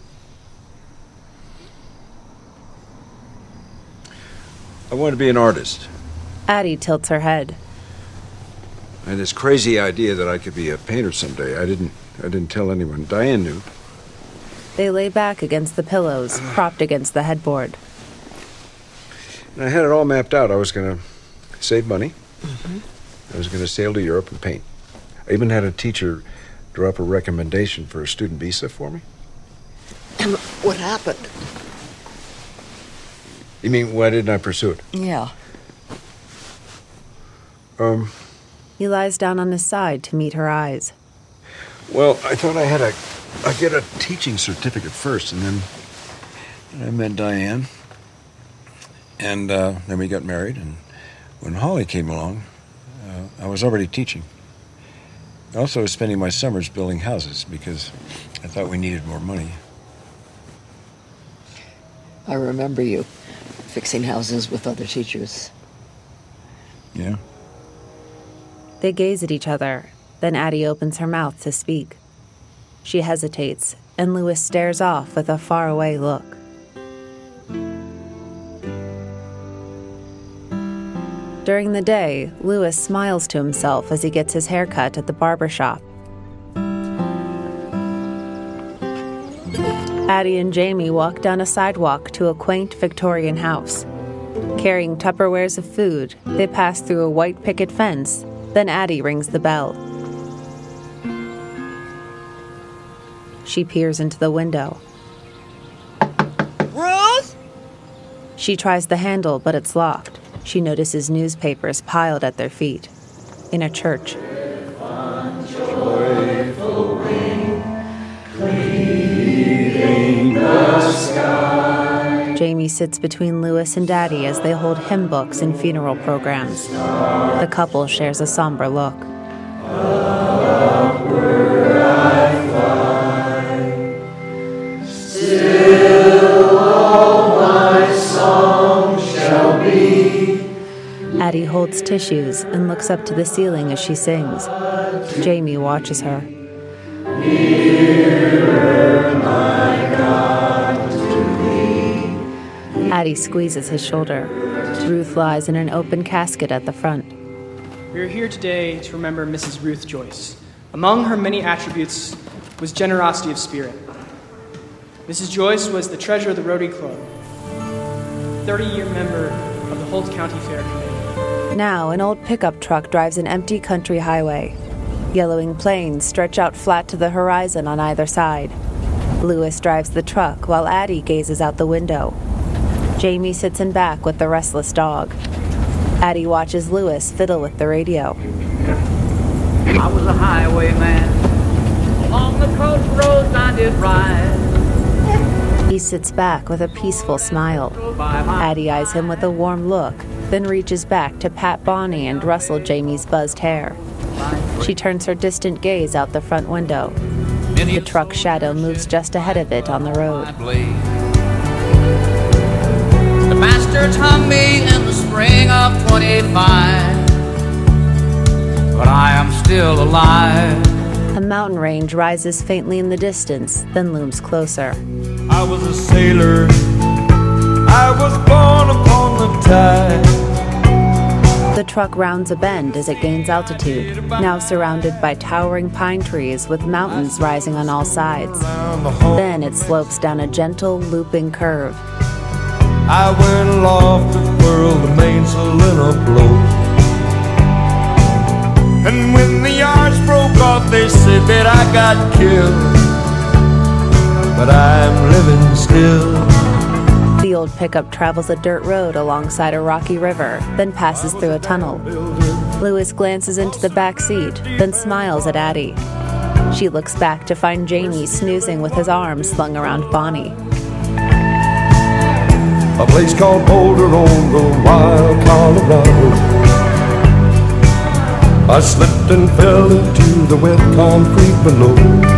I want to be an artist. Addie tilts her head. I had this crazy idea that I could be a painter someday. I didn't I didn't tell anyone. Diane knew. They lay back against the pillows, propped against the headboard. And I had it all mapped out. I was going to save money. Mm-hmm. I was going to sail to Europe and paint. I even had a teacher draw up a recommendation for a student visa for me. And what happened? You mean, why didn't I pursue it? Yeah. Um... He lies down on his side to meet her eyes. Well, I thought I had a... I'd get a teaching certificate first, and then I met Diane. And uh, then we got married, and when Holly came along, uh, I was already teaching. I also was spending my summers building houses because I thought we needed more money. I remember you fixing houses with other teachers. Yeah. They gaze at each other. Then Addie opens her mouth to speak. She hesitates, and Louis stares off with a faraway look. During the day, Louis smiles to himself as he gets his hair cut at the barber shop. Addie and Jamie walk down a sidewalk to a quaint Victorian house. Carrying Tupperwares of food, they pass through a white picket fence. Then Addie rings the bell. She peers into the window. Ruth? She tries the handle, but it's locked. She notices newspapers piled at their feet. In a church. Jamie sits between Louis and Addie as they hold hymn books and funeral programs. The couple shares a somber look. Still all my song shall be. Addie holds tissues and looks up to the ceiling as she sings. Jamie watches her. Nearer, my God, to thee. Addie squeezes his shoulder. Ruth lies in an open casket at the front. We are here today to remember Missus Ruth Joyce, Among her many attributes was generosity of spirit. Missus Joyce was the treasurer of the Rotary Club, thirty-year member of the Holt County Fair Committee. Now, an old pickup truck drives an empty country highway. Yellowing plains stretch out flat to the horizon on either side. Lewis drives the truck while Addie gazes out the window. Jamie sits in back with the restless dog. Addie watches Lewis fiddle with the radio. I was a highwayman. Along the coast roads I did ride. He sits back with a peaceful smile. Addie eyes him with a warm look, then reaches back to pat Bonnie and rustle Jamie's buzzed hair. She turns her distant gaze out the front window. The truck's shadow moves just ahead of it on the road. The bastards hung me in the spring of twenty-five, but I am still alive. A mountain range rises faintly in the distance, then looms closer. I was a sailor, I was born upon the tide. The truck rounds a bend as it gains altitude, now surrounded by towering pine trees with mountains rising on all sides. Then it slopes down a gentle, looping curve. I went aloft to furl the mainsail in a blow. And when the yards broke off, they said that I got killed. But I'm living still. The old pickup travels a dirt road alongside a rocky river, then passes through a tunnel. Lewis glances into the back seat, then smiles at Addie. She looks back to find Jamie snoozing with his arms slung around Bonnie. A place called Boulder on the wild Colorado. I slipped and fell into the wet concrete below.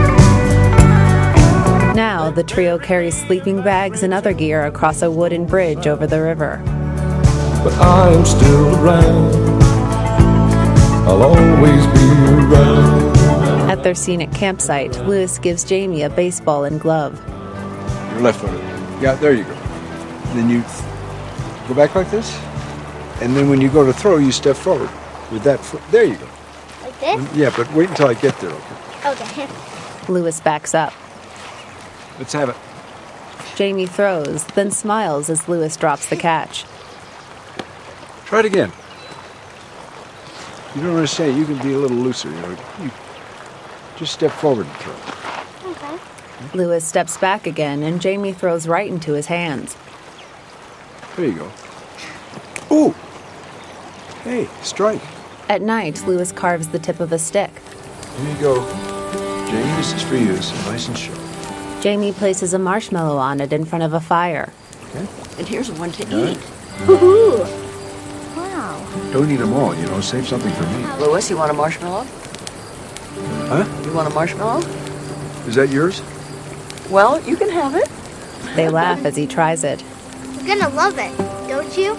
Now, the trio carries sleeping bags and other gear across a wooden bridge over the river. But I am still around. I'll always be around. At their scenic campsite, Lewis gives Jamie a baseball and glove. Your left foot. Yeah, there you go. Then you go back like this. And then when you go to throw, you step forward with that foot. There you go. Like this? Yeah, but wait until I get there, okay? Okay. Lewis backs up. Let's have it. Jamie throws, then smiles as Lewis drops the catch. Try it again. You don't understand. You can be a little looser. You know, you just step forward and throw. Okay. Lewis steps back again, and Jamie throws right into his hands. There you go. Ooh! Hey, strike. At night, Lewis carves the tip of a stick. Here you go. Jamie, this is for you. So nice and sharp. Jamie places a marshmallow on it in front of a fire. Okay. And here's one to Got eat. Woohoo! Wow. Don't eat them all, you know. Save something for me. Lewis, you want a marshmallow? Huh? You want a marshmallow? Is that yours? Well, you can have it. They laugh as he tries it. You're gonna love it, don't you?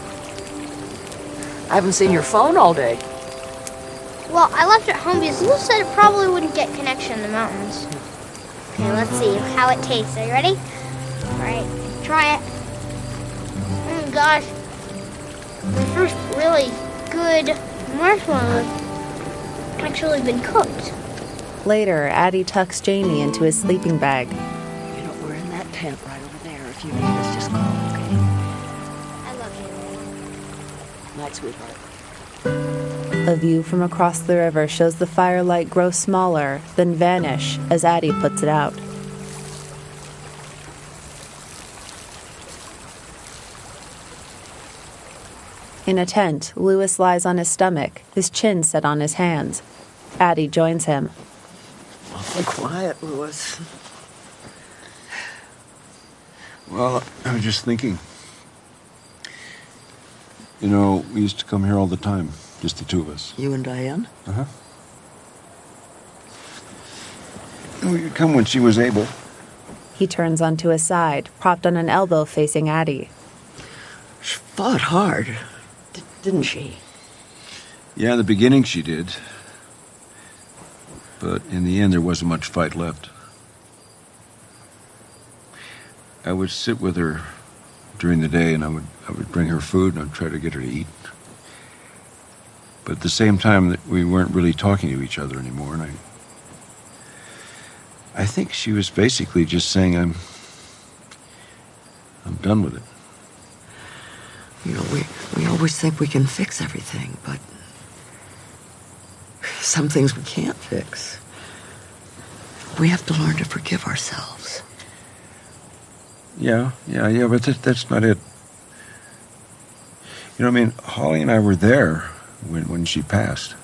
I haven't seen your phone all day. Well, I left it home because Lou said it probably wouldn't get connection in the mountains. Okay, let's see how it tastes. Are you ready? All right, try it. Oh gosh, my first really good marshmallow has actually been cooked. Later, Addie tucks Jamie into his sleeping bag. You know, we're in that tent right over there. If you need us, just call, okay? I love you. Night, sweetheart. A view from across the river shows the firelight grow smaller, then vanish as Addie puts it out. In a tent, Lewis lies on his stomach, his chin set on his hands. Addie joins him. Awfully quiet, Lewis. Well, I was just thinking. You know, we used to come here all the time, just the two of us. You and Diane? Uh-huh. And we would come when she was able. He turns onto his side, propped on an elbow facing Addie. She fought hard, d- didn't she? Yeah, in the beginning she did. But in the end, there wasn't much fight left. I would sit with her during the day, and I would I would bring her food, and I'd try to get her to eat. But at the same time, that we weren't really talking to each other anymore, and I, I think she was basically just saying, "I'm, I'm done with it." You know, we we always think we can fix everything, but some things we can't fix. We have to learn to forgive ourselves. Yeah, yeah, yeah, but that, that's not it. You know, I mean, Holly and I were there when, when she passed.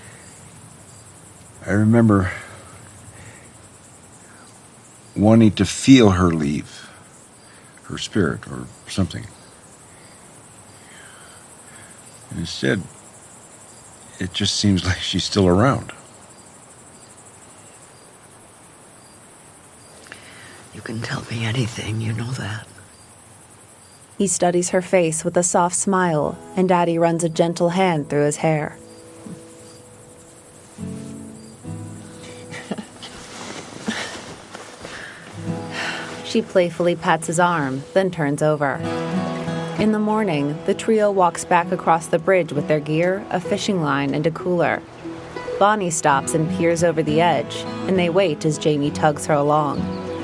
I remember wanting to feel her leave, her spirit or something. And instead, it just seems like she's still around. You can tell me anything, you know that. He studies her face with a soft smile, and Daddy runs a gentle hand through his hair. She playfully pats his arm, then turns over. In the morning, the trio walks back across the bridge with their gear, a fishing line, and a cooler. Bonnie stops and peers over the edge, and they wait as Jamie tugs her along.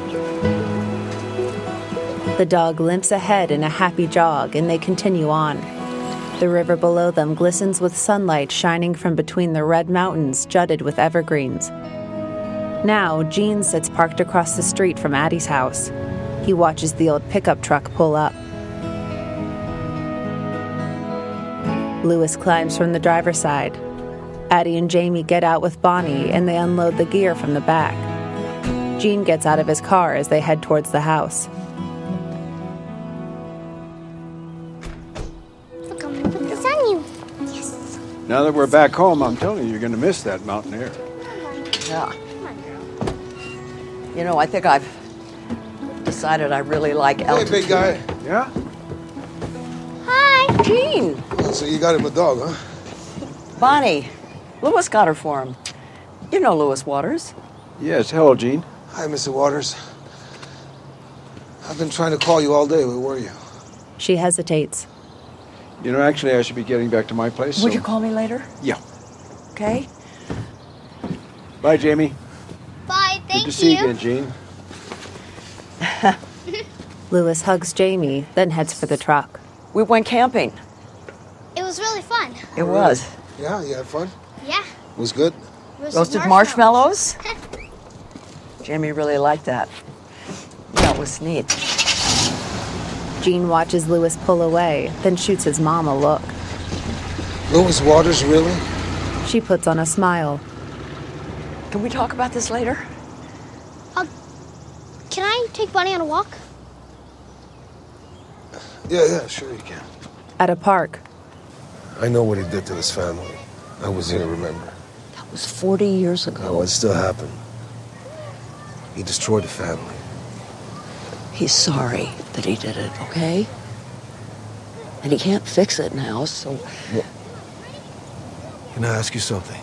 The dog limps ahead in a happy jog, and they continue on. The river below them glistens with sunlight shining from between the red mountains jutted with evergreens. Now, Gene sits parked across the street from Addie's house. He watches the old pickup truck pull up. Louis climbs from the driver's side. Addie and Jamie get out with Bonnie, and they unload the gear from the back. Gene gets out of his car as they head towards the house. Look, I'm gonna put this on you. Yes. Now that we're back home, I'm telling you, you're going to miss that mountain air. Yeah. You know, I think I've decided I really like altitude. Hey, big guy. Yeah? Hi. Gene. Oh, so you got him a dog, huh? Bonnie. Louis got her for him. You know Louis Waters. Yes, hello, Gene. Hi, Mister Waters. I've been trying to call you all day. Where were you? She hesitates. You know, actually, I should be getting back to my place. Would so... you call me later? Yeah. Okay. Bye, Jamie. Bye, thank you. Good to see you again, Gene. Louis hugs Jamie, then heads for the truck. We went camping. It was really fun. It was. Yeah, you had fun? Yeah. Was good? Roasted, Roasted marshmallows? Jamie really liked that. That was neat. Gene watches Louis pull away, then shoots his mom a look. Louis Waters, really? She puts on a smile. Can we talk about this later? Uh, can I take Bonnie on a walk? Yeah, yeah, sure you can. At a park. I know what he did to his family. I was here, remember? That was forty years ago. No, it still happened. He destroyed the family. He's sorry that he did it, okay? And he can't fix it now, so... Well, can I ask you something?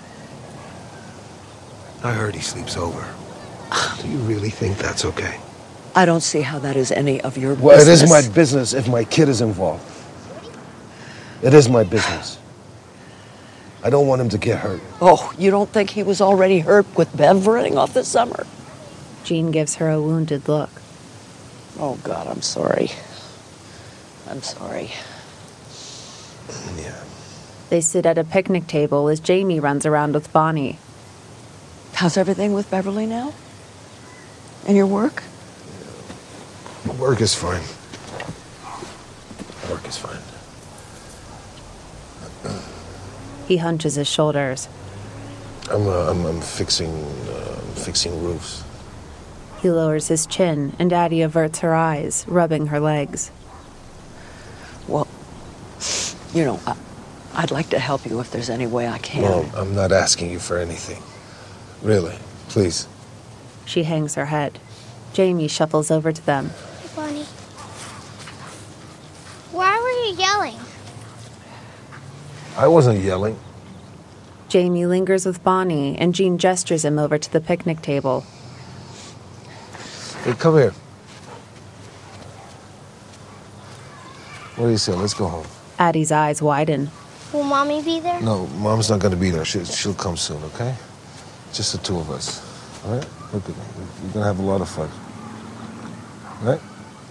I heard he sleeps over. Do you really think that's okay? I don't see how that is any of your Well, business. it is my business if my kid is involved. It is my business. I don't want him to get hurt. Oh, you don't think he was already hurt with Bev running off this summer? Gene gives her a wounded look. Oh, God, I'm sorry. I'm sorry. Yeah. They sit at a picnic table as Jamie runs around with Bonnie. How's everything with Beverly now? And your work? Work is fine. Work is fine. He hunches his shoulders. I'm, uh, I'm, I'm fixing, uh, fixing roofs. He lowers his chin, and Addie averts her eyes, rubbing her legs. Well, you know, I, I'd like to help you if there's any way I can. Mom, I'm not asking you for anything. Really, please. She hangs her head. Jamie shuffles over to them. Hey, Bonnie. Why were you yelling? I wasn't yelling. Jamie lingers with Bonnie, and Gene gestures him over to the picnic table. Hey, come here. What do you say? Let's go home. Addie's eyes widen. Will Mommy be there? No, Mom's not gonna be there. She, she'll come soon, okay? Just the two of us, all right? Look, we're gonna have a lot of fun, all right?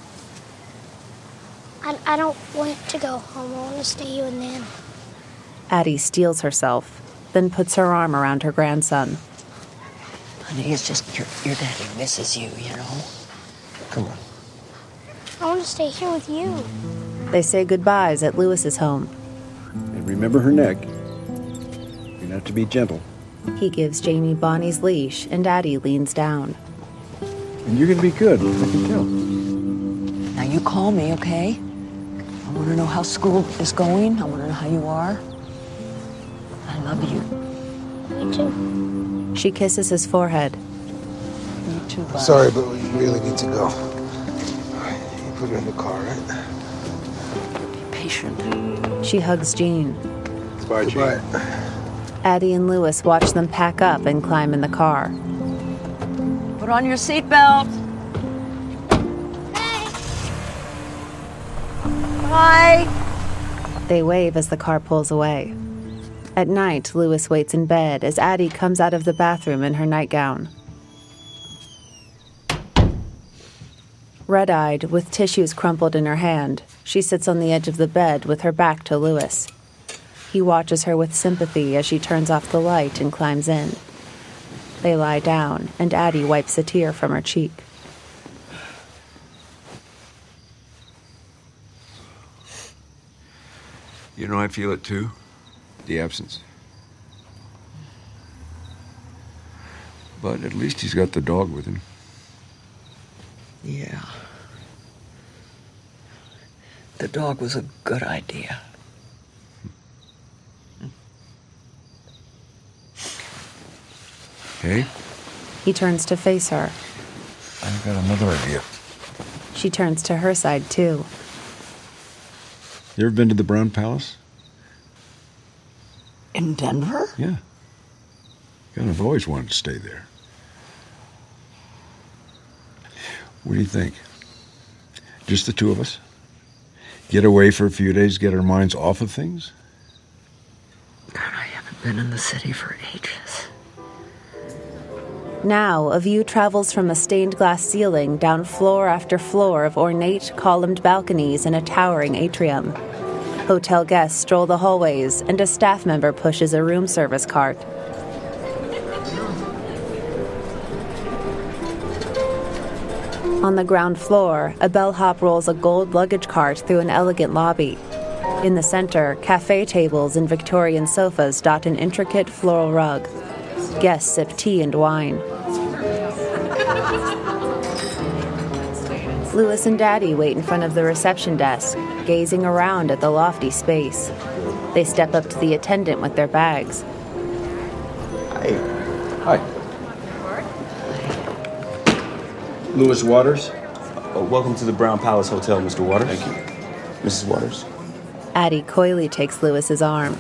I, I don't want to go home. I want to stay here with Nana. Addie steels herself, then puts her arm around her grandson. Honey, it's just your, your daddy misses you, you know? Come on. I want to stay here with you. They say goodbyes at Lewis's home. And remember her neck. You're gonna have to be gentle. He gives Jamie Bonnie's leash, and Addie leans down. And you're gonna be good, I can tell. Now you call me, okay? I want to know how school is going. I want to know how you are. I love you. Me too. She kisses his forehead. Me too, bud. Sorry, but we really need to go. You put her in the car, right? Be patient. She hugs Jean. Bye, Jean. Addie and Lewis watch them pack up and climb in the car. Put on your seatbelt. Bye. They wave as the car pulls away. At night, Lewis waits in bed as Addie comes out of the bathroom in her nightgown. Red-eyed, with tissues crumpled in her hand, she sits on the edge of the bed with her back to Lewis. He watches her with sympathy as she turns off the light and climbs in. They lie down, and Addie wipes a tear from her cheek. You know, I feel it too. The absence. But at least he's got the dog with him. Yeah. The dog was a good idea. Hey? He turns to face her. I've got another idea. She turns to her side, too. You ever been to the Brown Palace? In Denver? Yeah. God, I've always wanted to stay there. What do you think? Just the two of us? Get away for a few days, get our minds off of things? God, I haven't been in the city for ages. Now, a view travels from a stained glass ceiling down floor after floor of ornate, columned balconies in a towering atrium. Hotel guests stroll the hallways, and a staff member pushes a room service cart. On the ground floor, a bellhop rolls a gold luggage cart through an elegant lobby. In the center, cafe tables and Victorian sofas dot an intricate floral rug. Guests sip tea and wine. Lewis and Daddy wait in front of the reception desk, gazing around at the lofty space. They step up to the attendant with their bags. Hi. Hi. Lewis Waters. Uh, welcome to the Brown Palace Hotel, Mister Waters. Thank you. Missus Waters. Addie coyly takes Lewis's arm.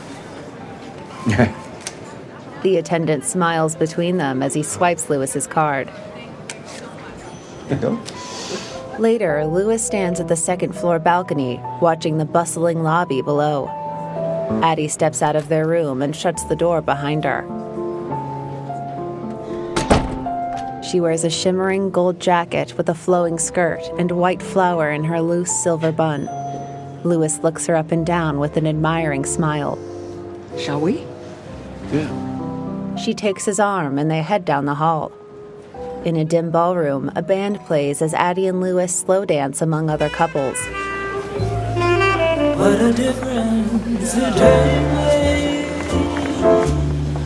The attendant smiles between them as he swipes Lewis's card. There you go. Later, Lewis stands at the second floor balcony, watching the bustling lobby below. Addie steps out of their room and shuts the door behind her. She wears a shimmering gold jacket with a flowing skirt and white flower in her loose silver bun. Lewis looks her up and down with an admiring smile. Shall we? Yeah. She takes his arm and they head down the hall. In a dim ballroom, a band plays as Addie and Lewis slow dance among other couples. What a difference a day made.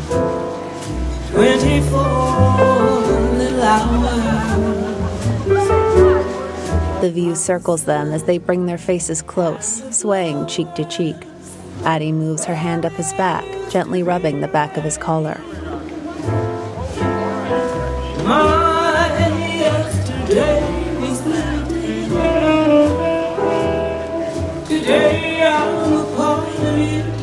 Twenty-four little hours. The view circles them as they bring their faces close, swaying cheek to cheek. Addie moves her hand up his back, gently rubbing the back of his collar. My yesterday was blended. Today I'm a part of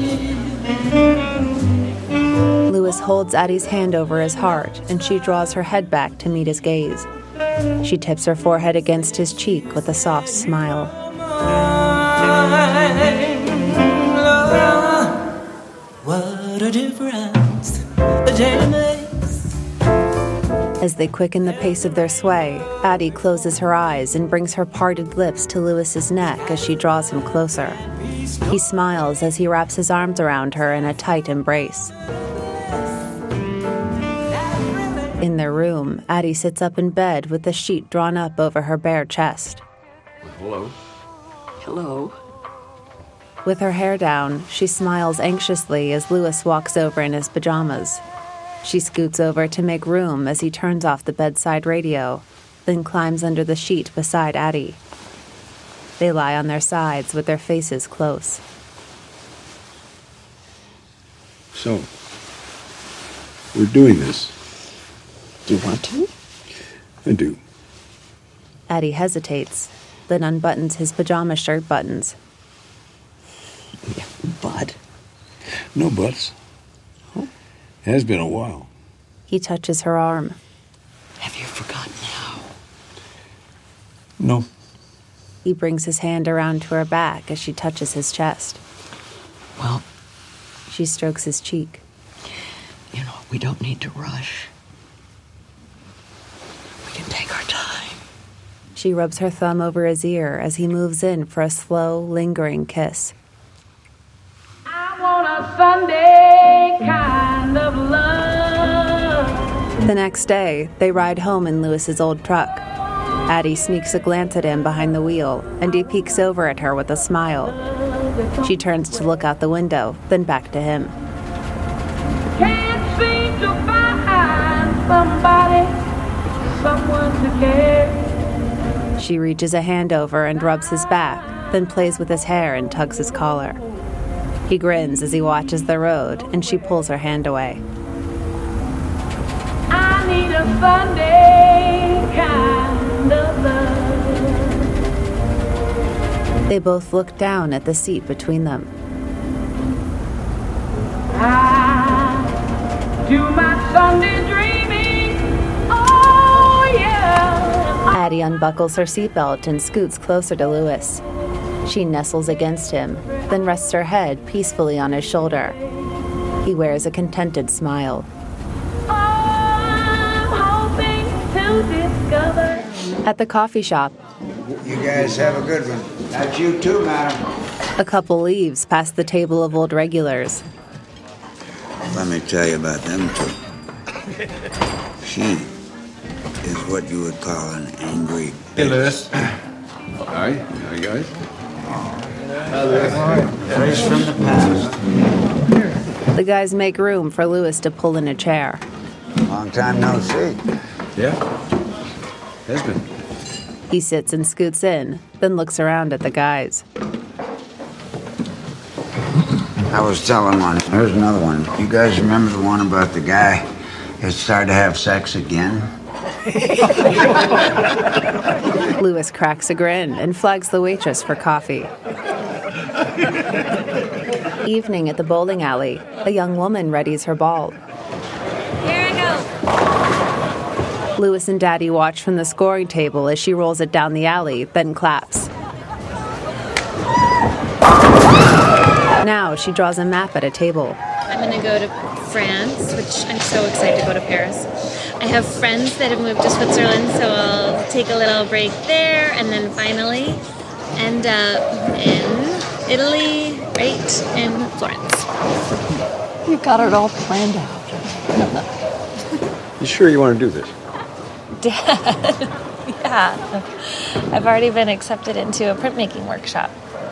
you. Lewis holds Addie's hand over his heart, and she draws her head back to meet his gaze. She tips her forehead against his cheek with a soft smile. what a difference a day makes. As they quicken the pace of their sway, Addie closes her eyes and brings her parted lips to Louis's neck as she draws him closer. He smiles as he wraps his arms around her in a tight embrace. In their room, Addie sits up in bed with the sheet drawn up over her bare chest. Hello. Hello. With her hair down, she smiles anxiously as Louis walks over in his pajamas. She scoots over to make room as he turns off the bedside radio, then climbs under the sheet beside Addie. They lie on their sides with their faces close. So, we're doing this. Do you want to? I do. Addie hesitates, then unbuttons his pajama shirt buttons. Yeah, bud. No buts. It has been a while. He touches her arm. Have you forgotten how? No. He brings his hand around to her back as she touches his chest. Well, she strokes his cheek. You know, we don't need to rush. We can take our time. She rubs her thumb over his ear as he moves in for a slow, lingering kiss. I want a Sunday kind of love. The next day, they ride home in Louis's old truck. Addie sneaks a glance at him behind the wheel, and he peeks over at her with a smile. She turns to look out the window, then back to him. Can't seem to find somebody, someone to care. She reaches a hand over and rubs his back, then plays with his hair and tugs his collar. He grins as he watches the road, and she pulls her hand away. I need a Sunday kind of love. They both look down at the seat between them. I do my Sunday dreaming, oh yeah. Addie unbuckles her seatbelt and scoots closer to Louis. She nestles against him, then rests her head peacefully on his shoulder. He wears a contented smile. I'm hoping to discover. At the coffee shop, You guys have a good one. That's you too, madam. a couple leaves past the table of old regulars. Let me tell you about them two. She is what you would call an angry Hey, bitch. Louis. Hi. Hi, guys. Phrase from the past. The guys make room for Louis to pull in a chair. Long time no see. Yeah. Has been. He sits and scoots in, then looks around at the guys. I was telling one. Here's another one. You guys remember the one about the guy that started to have sex again? Louis cracks a grin and flags the waitress for coffee. Evening at the bowling alley, a young woman readies her ball. Here I go. Louis and Daddy watch from the scoring table as she rolls it down the alley, then claps. Now she draws a map at a table. I'm going to go to France, which I'm so excited to go to Paris. I have friends that have moved to Switzerland, so I'll take a little break there and then finally end up in Italy, right in Florence. You got it all planned out. You sure you want to do this? Dad, yeah. I've already been accepted into a printmaking workshop.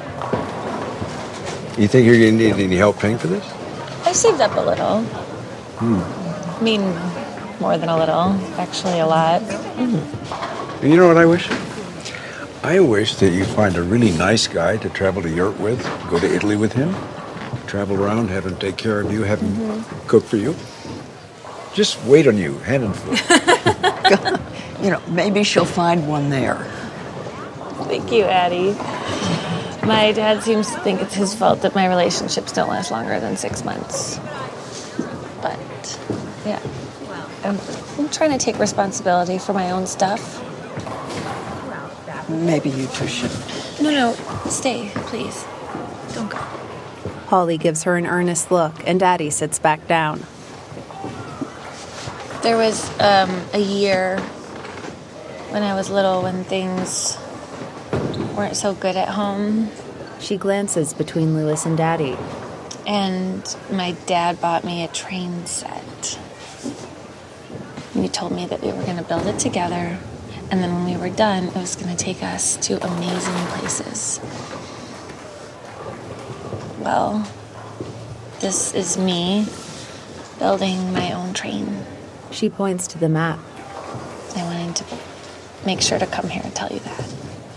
You think you're going to need any help paying for this? I saved up a little. Hmm. I mean, more than a little. Actually, a lot. And you know what I wish? I wish that you find a really nice guy to travel to Europe with, go to Italy with him, travel around, have him take care of you, have him Mhm. cook for you. Just wait on you, hand and foot. You know, maybe she'll find one there. Thank you, Addie. My dad seems to think it's his fault that my relationships don't last longer than six months. But, yeah. I'm, I'm trying to take responsibility for my own stuff. Maybe you two should. No, no, stay, please. Don't go. Holly gives her an earnest look, and Daddy sits back down. There was um, a year when I was little when things weren't so good at home. She glances between Louis and Daddy. And my dad bought me a train set. And he told me that we were going to build it together. And then when we were done, it was going to take us to amazing places. Well, this is me building my own train. She points to the map. I wanted to make sure to come here and tell you that.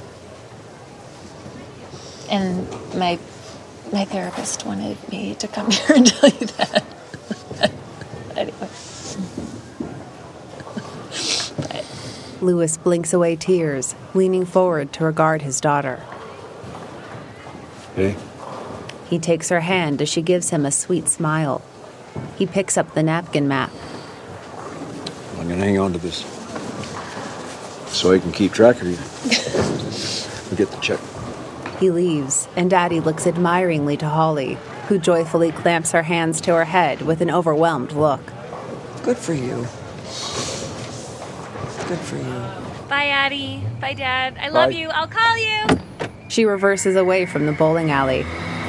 And my my therapist wanted me to come here and tell you that. Anyway. Louis blinks away tears, leaning forward to regard his daughter. Hey. He takes her hand as she gives him a sweet smile. He picks up the napkin map. I'm going to hang on to this so I can keep track of you. We'll get the check. He leaves, and Daddy looks admiringly to Holly, who joyfully clamps her hands to her head with an overwhelmed look. Good for you. Good for you. Bye, Addie. Bye, Dad. I Bye. love you. I'll call you. She reverses away from the bowling alley.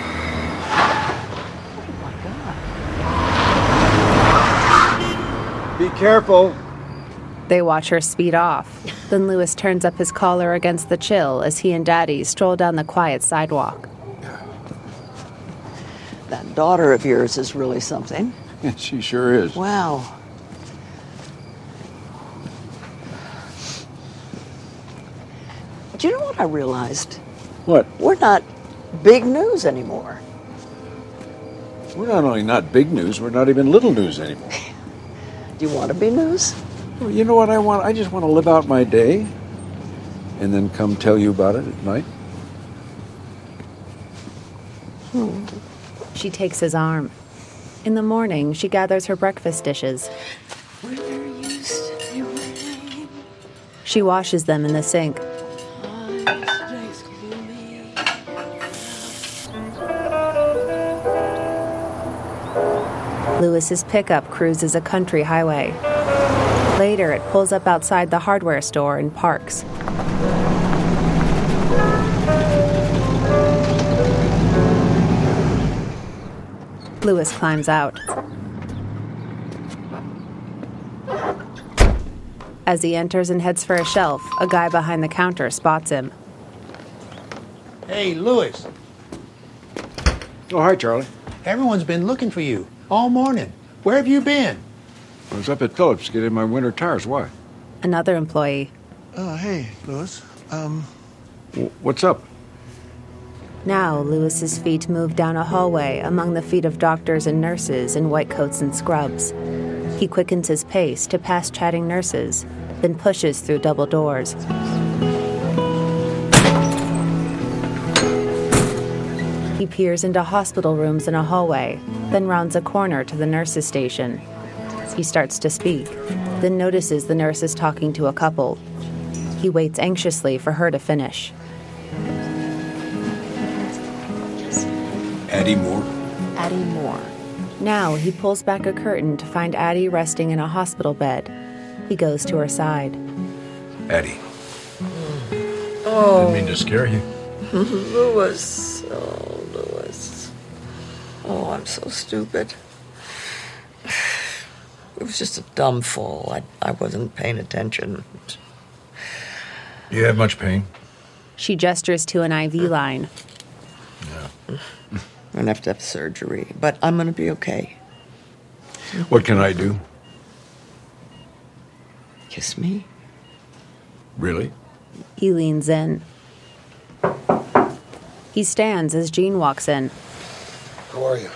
Be careful. They watch her speed off. Then Louis turns up his collar against the chill as he and Daddy stroll down the quiet sidewalk. That daughter of yours is really something. She sure is. Wow. Do you know what I realized? What? We're not big news anymore. We're not only not big news, we're not even little news anymore. Do you want to be news? Well, you know what I want? I just want to live out my day and then come tell you about it at night. Hmm. She takes his arm. In the morning, she gathers her breakfast dishes. When there used to be rain. She washes them in the sink. Louis's pickup cruises a country highway. Later, it pulls up outside the hardware store and parks. Louis climbs out. As he enters and heads for a shelf, a guy behind the counter spots him. Hey, Louis. Oh, hi, Charlie. Everyone's been looking for you all morning. Where have you been? I was up at Phillips getting my winter tires. Why? Another employee. Oh, hey, Louis. Um, W- What's up? Now, Louis's feet move down a hallway among the feet of doctors and nurses in white coats and scrubs. He quickens his pace to pass chatting nurses, then pushes through double doors. He peers into hospital rooms in a hallway, then rounds a corner to the nurses' station. He starts to speak, then notices the nurse is talking to a couple. He waits anxiously for her to finish. Addie Moore. Addie Moore. Now he pulls back a curtain to find Addie resting in a hospital bed. He goes to her side. Addie. Oh. Didn't mean to scare you. Louis. Oh, Louis. Oh, I'm so stupid. It was just a dumb fall. I, I wasn't paying attention. Do you have much pain? She gestures to an I V line. Yeah. I'm going to have to have surgery, but I'm going to be okay. What can I do? Kiss me? Really? He leans in. He stands as Jean walks in. How are you?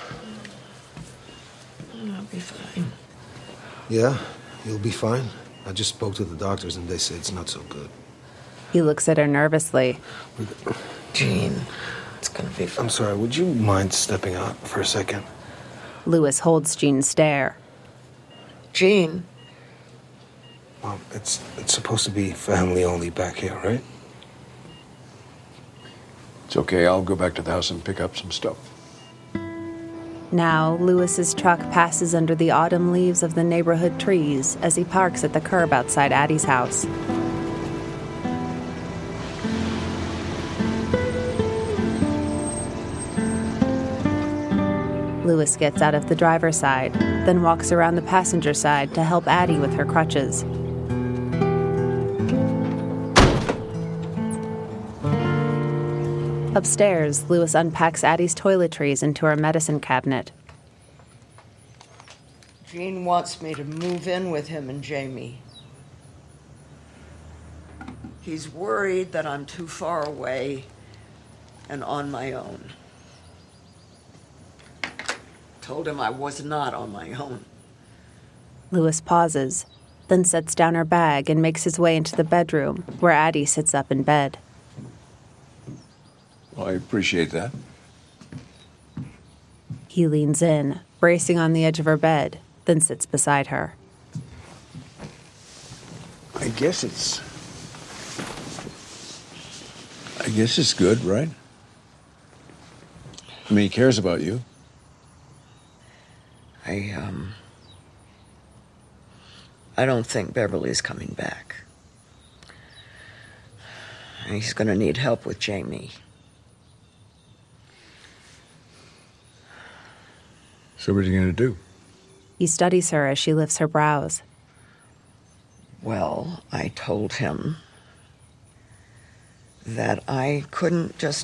I'll be fine. Yeah, you'll be fine. I just spoke to the doctors and they say it's not so good. He looks at her nervously. Jean, it's gonna be fine. I'm sorry, would you mind stepping out for a second? Louis holds Jean's stare. Jean? Well, it's it's supposed to be family only back here, right? It's okay. I'll go back to the house and pick up some stuff. Now, Lewis's truck passes under the autumn leaves of the neighborhood trees as he parks at the curb outside Addie's house. Lewis gets out of the driver's side, then walks around the passenger side to help Addie with her crutches. Upstairs, Lewis unpacks Addie's toiletries into her medicine cabinet. Gene wants me to move in with him and Jamie. He's worried that I'm too far away and on my own. Told him I was not on my own. Lewis pauses, then sets down her bag and makes his way into the bedroom, where Addie sits up in bed. Well, I appreciate that. He leans in, bracing on the edge of her bed, then sits beside her. I guess it's... I guess it's good, right? I mean, he cares about you. I, um... I don't think Beverly's coming back. He's gonna need help with Jamie. So what are you gonna do? He studies her as she lifts her brows. Well, I told him that I couldn't just...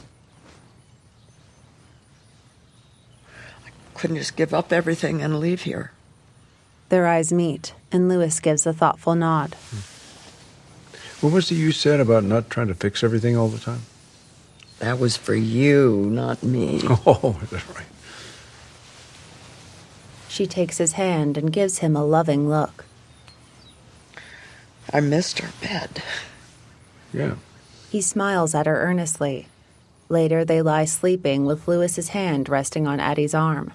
I couldn't just give up everything and leave here. Their eyes meet, and Lewis gives a thoughtful nod. What was it you said about not trying to fix everything all the time? That was for you, not me. Oh, that's right. She takes his hand and gives him a loving look. I missed our bed. Yeah. He smiles at her earnestly. Later, they lie sleeping with Lewis's hand resting on Addie's arm.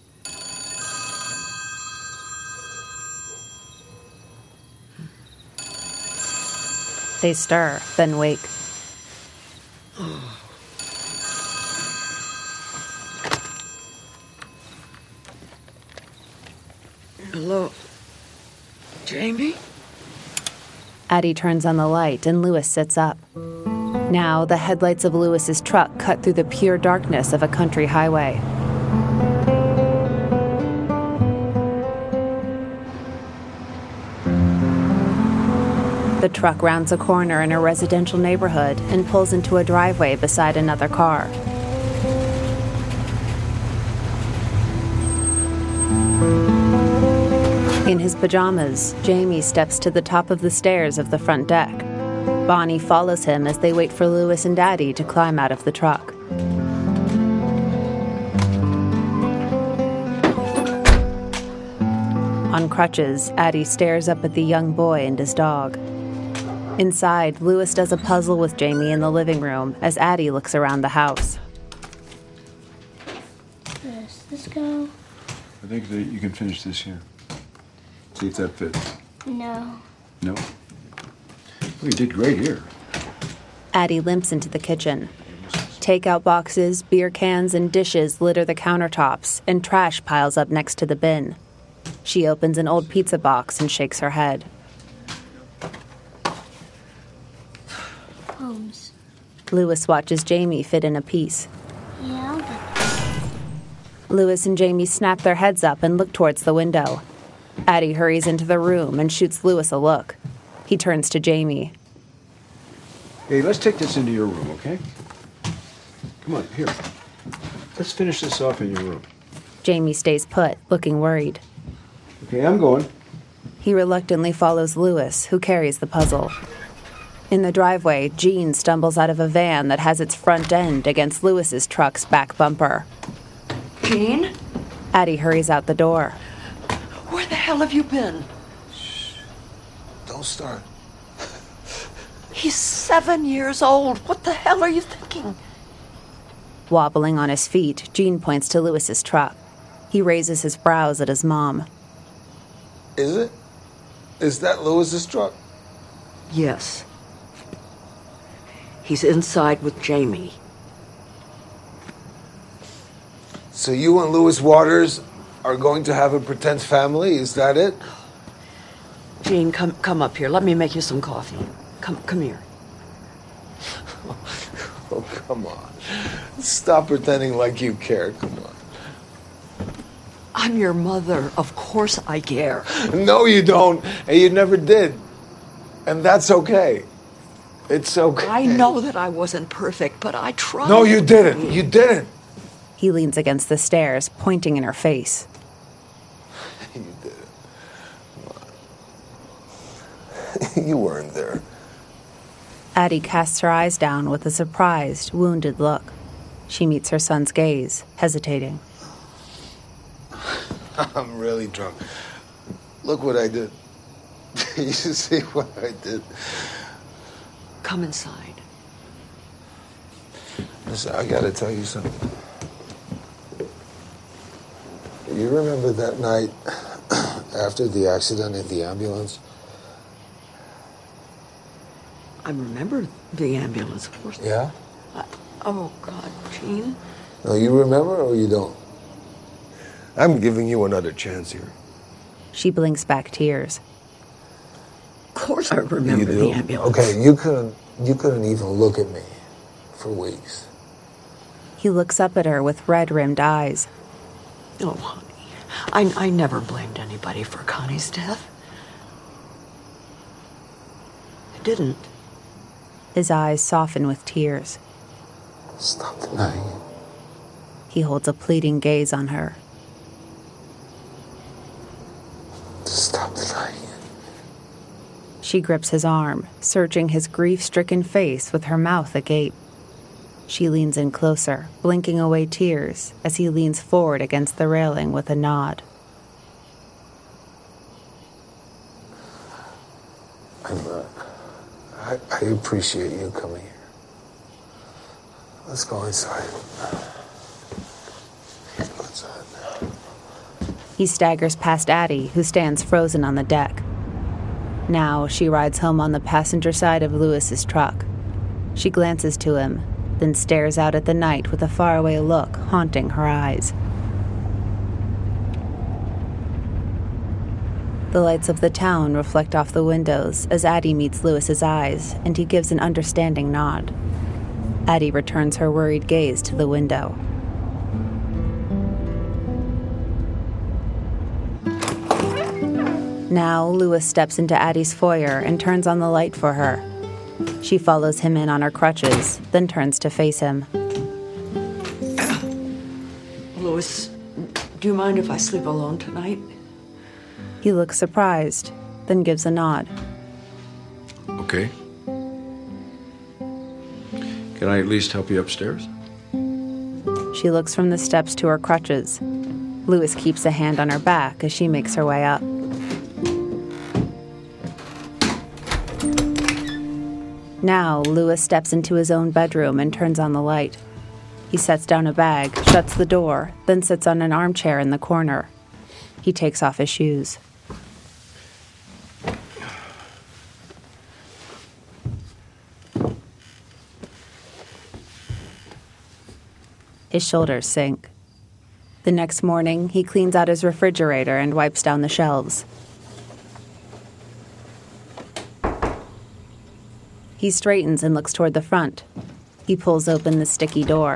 They stir, then wake. Hello, Jamie? Addie turns on the light and Lewis sits up. Now, the headlights of Lewis's truck cut through the pure darkness of a country highway. The truck rounds a corner in a residential neighborhood and pulls into a driveway beside another car. In his pajamas, Jamie steps to the top of the stairs of the front deck. Bonnie follows him as they wait for Lewis and Addie to climb out of the truck. On crutches, Addie stares up at the young boy and his dog. Inside, Lewis does a puzzle with Jamie in the living room as Addie looks around the house. Does this go? I think that you can finish this here. See if that fits. No. No? Well, you did great here. Addie limps into the kitchen. Takeout boxes, beer cans, and dishes litter the countertops, and trash piles up next to the bin. She opens an old pizza box and shakes her head. Holmes. Lewis watches Jamie fit in a piece. Yeah, I'll get that. Lewis and Jamie snap their heads up and look towards the window. Addie hurries into the room and shoots Lewis a look. He turns to Jamie. Hey, let's take this into your room, okay? Come on, here. Let's finish this off in your room. Jamie stays put, looking worried. Okay, I'm going. He reluctantly follows Lewis, who carries the puzzle. In the driveway, Jean stumbles out of a van that has its front end against Lewis's truck's back bumper. Jean? Addie hurries out the door. Where the hell have you been? Shh. Don't start. He's seven years old. What the hell are you thinking? Wobbling on his feet, Jean points to Lewis's truck. He raises his brows at his mom. Is it? Is that Lewis's truck? Yes. He's inside with Jamie. So you and Lewis Waters are going to have a pretend family? Is that it? Gene, come come up here. Let me make you some coffee. Come come here. Oh, come on. Stop pretending like you care. Come on. I'm your mother. Of course I care. No, you don't. And you never did. And that's okay. It's okay. I know that I wasn't perfect, but I tried. No, you didn't. You didn't. He leans against the stairs, pointing in her face. You didn't. You weren't there. Addie casts her eyes down with a surprised, wounded look. She meets her son's gaze, hesitating. I'm really drunk. Look what I did. You should see what I did. Come inside. Listen, I gotta tell you something. You remember that night after the accident in the ambulance? I remember the ambulance, of course. Yeah? I, oh, God, Gene. No, you remember or you don't? I'm giving you another chance here. She blinks back tears. Of course I remember You do? the ambulance. Okay, you couldn't, you couldn't even look at me for weeks. He looks up at her with red-rimmed eyes. Oh, honey, I, I never blamed anybody for Connie's death. I didn't. His eyes soften with tears. Stop denying it. He holds a pleading gaze on her. Stop denying it. She grips his arm, searching his grief-stricken face with her mouth agape. She leans in closer, blinking away tears as he leans forward against the railing with a nod. I'm, uh, I, I appreciate you coming here. Let's go inside. Let's go inside now. He staggers past Addie, who stands frozen on the deck. Now she rides home on the passenger side of Lewis's truck. She glances to him, then stares out at the night with a faraway look haunting her eyes. The lights of the town reflect off the windows as Addie meets Lewis's eyes, and he gives an understanding nod. Addie returns her worried gaze to the window. Now, Lewis steps into Addie's foyer and turns on the light for her. She follows him in on her crutches, then turns to face him. Louis, do you mind if I sleep alone tonight? He looks surprised, then gives a nod. Okay. Can I at least help you upstairs? She looks from the steps to her crutches. Lewis keeps a hand on her back as she makes her way up. Now, Lewis steps into his own bedroom and turns on the light. He sets down a bag, shuts the door, then sits on an armchair in the corner. He takes off his shoes. His shoulders sink. The next morning, he cleans out his refrigerator and wipes down the shelves. He straightens and looks toward the front. He pulls open the sticky door.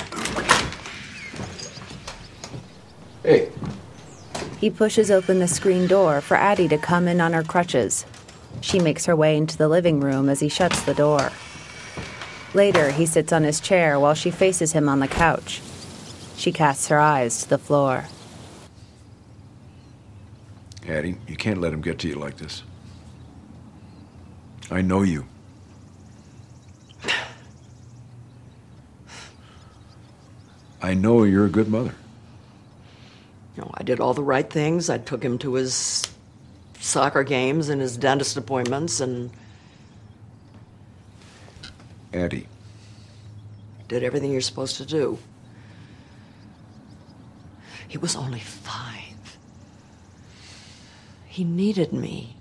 Hey. He pushes open the screen door for Addie to come in on her crutches. She makes her way into the living room as he shuts the door. Later, he sits on his chair while she faces him on the couch. She casts her eyes to the floor. Addie, you can't let him get to you like this. I know you. I know you're a good mother. You know, I did all the right things. I took him to his soccer games and his dentist appointments and... Addie. Did everything you're supposed to do. He was only five. He needed me.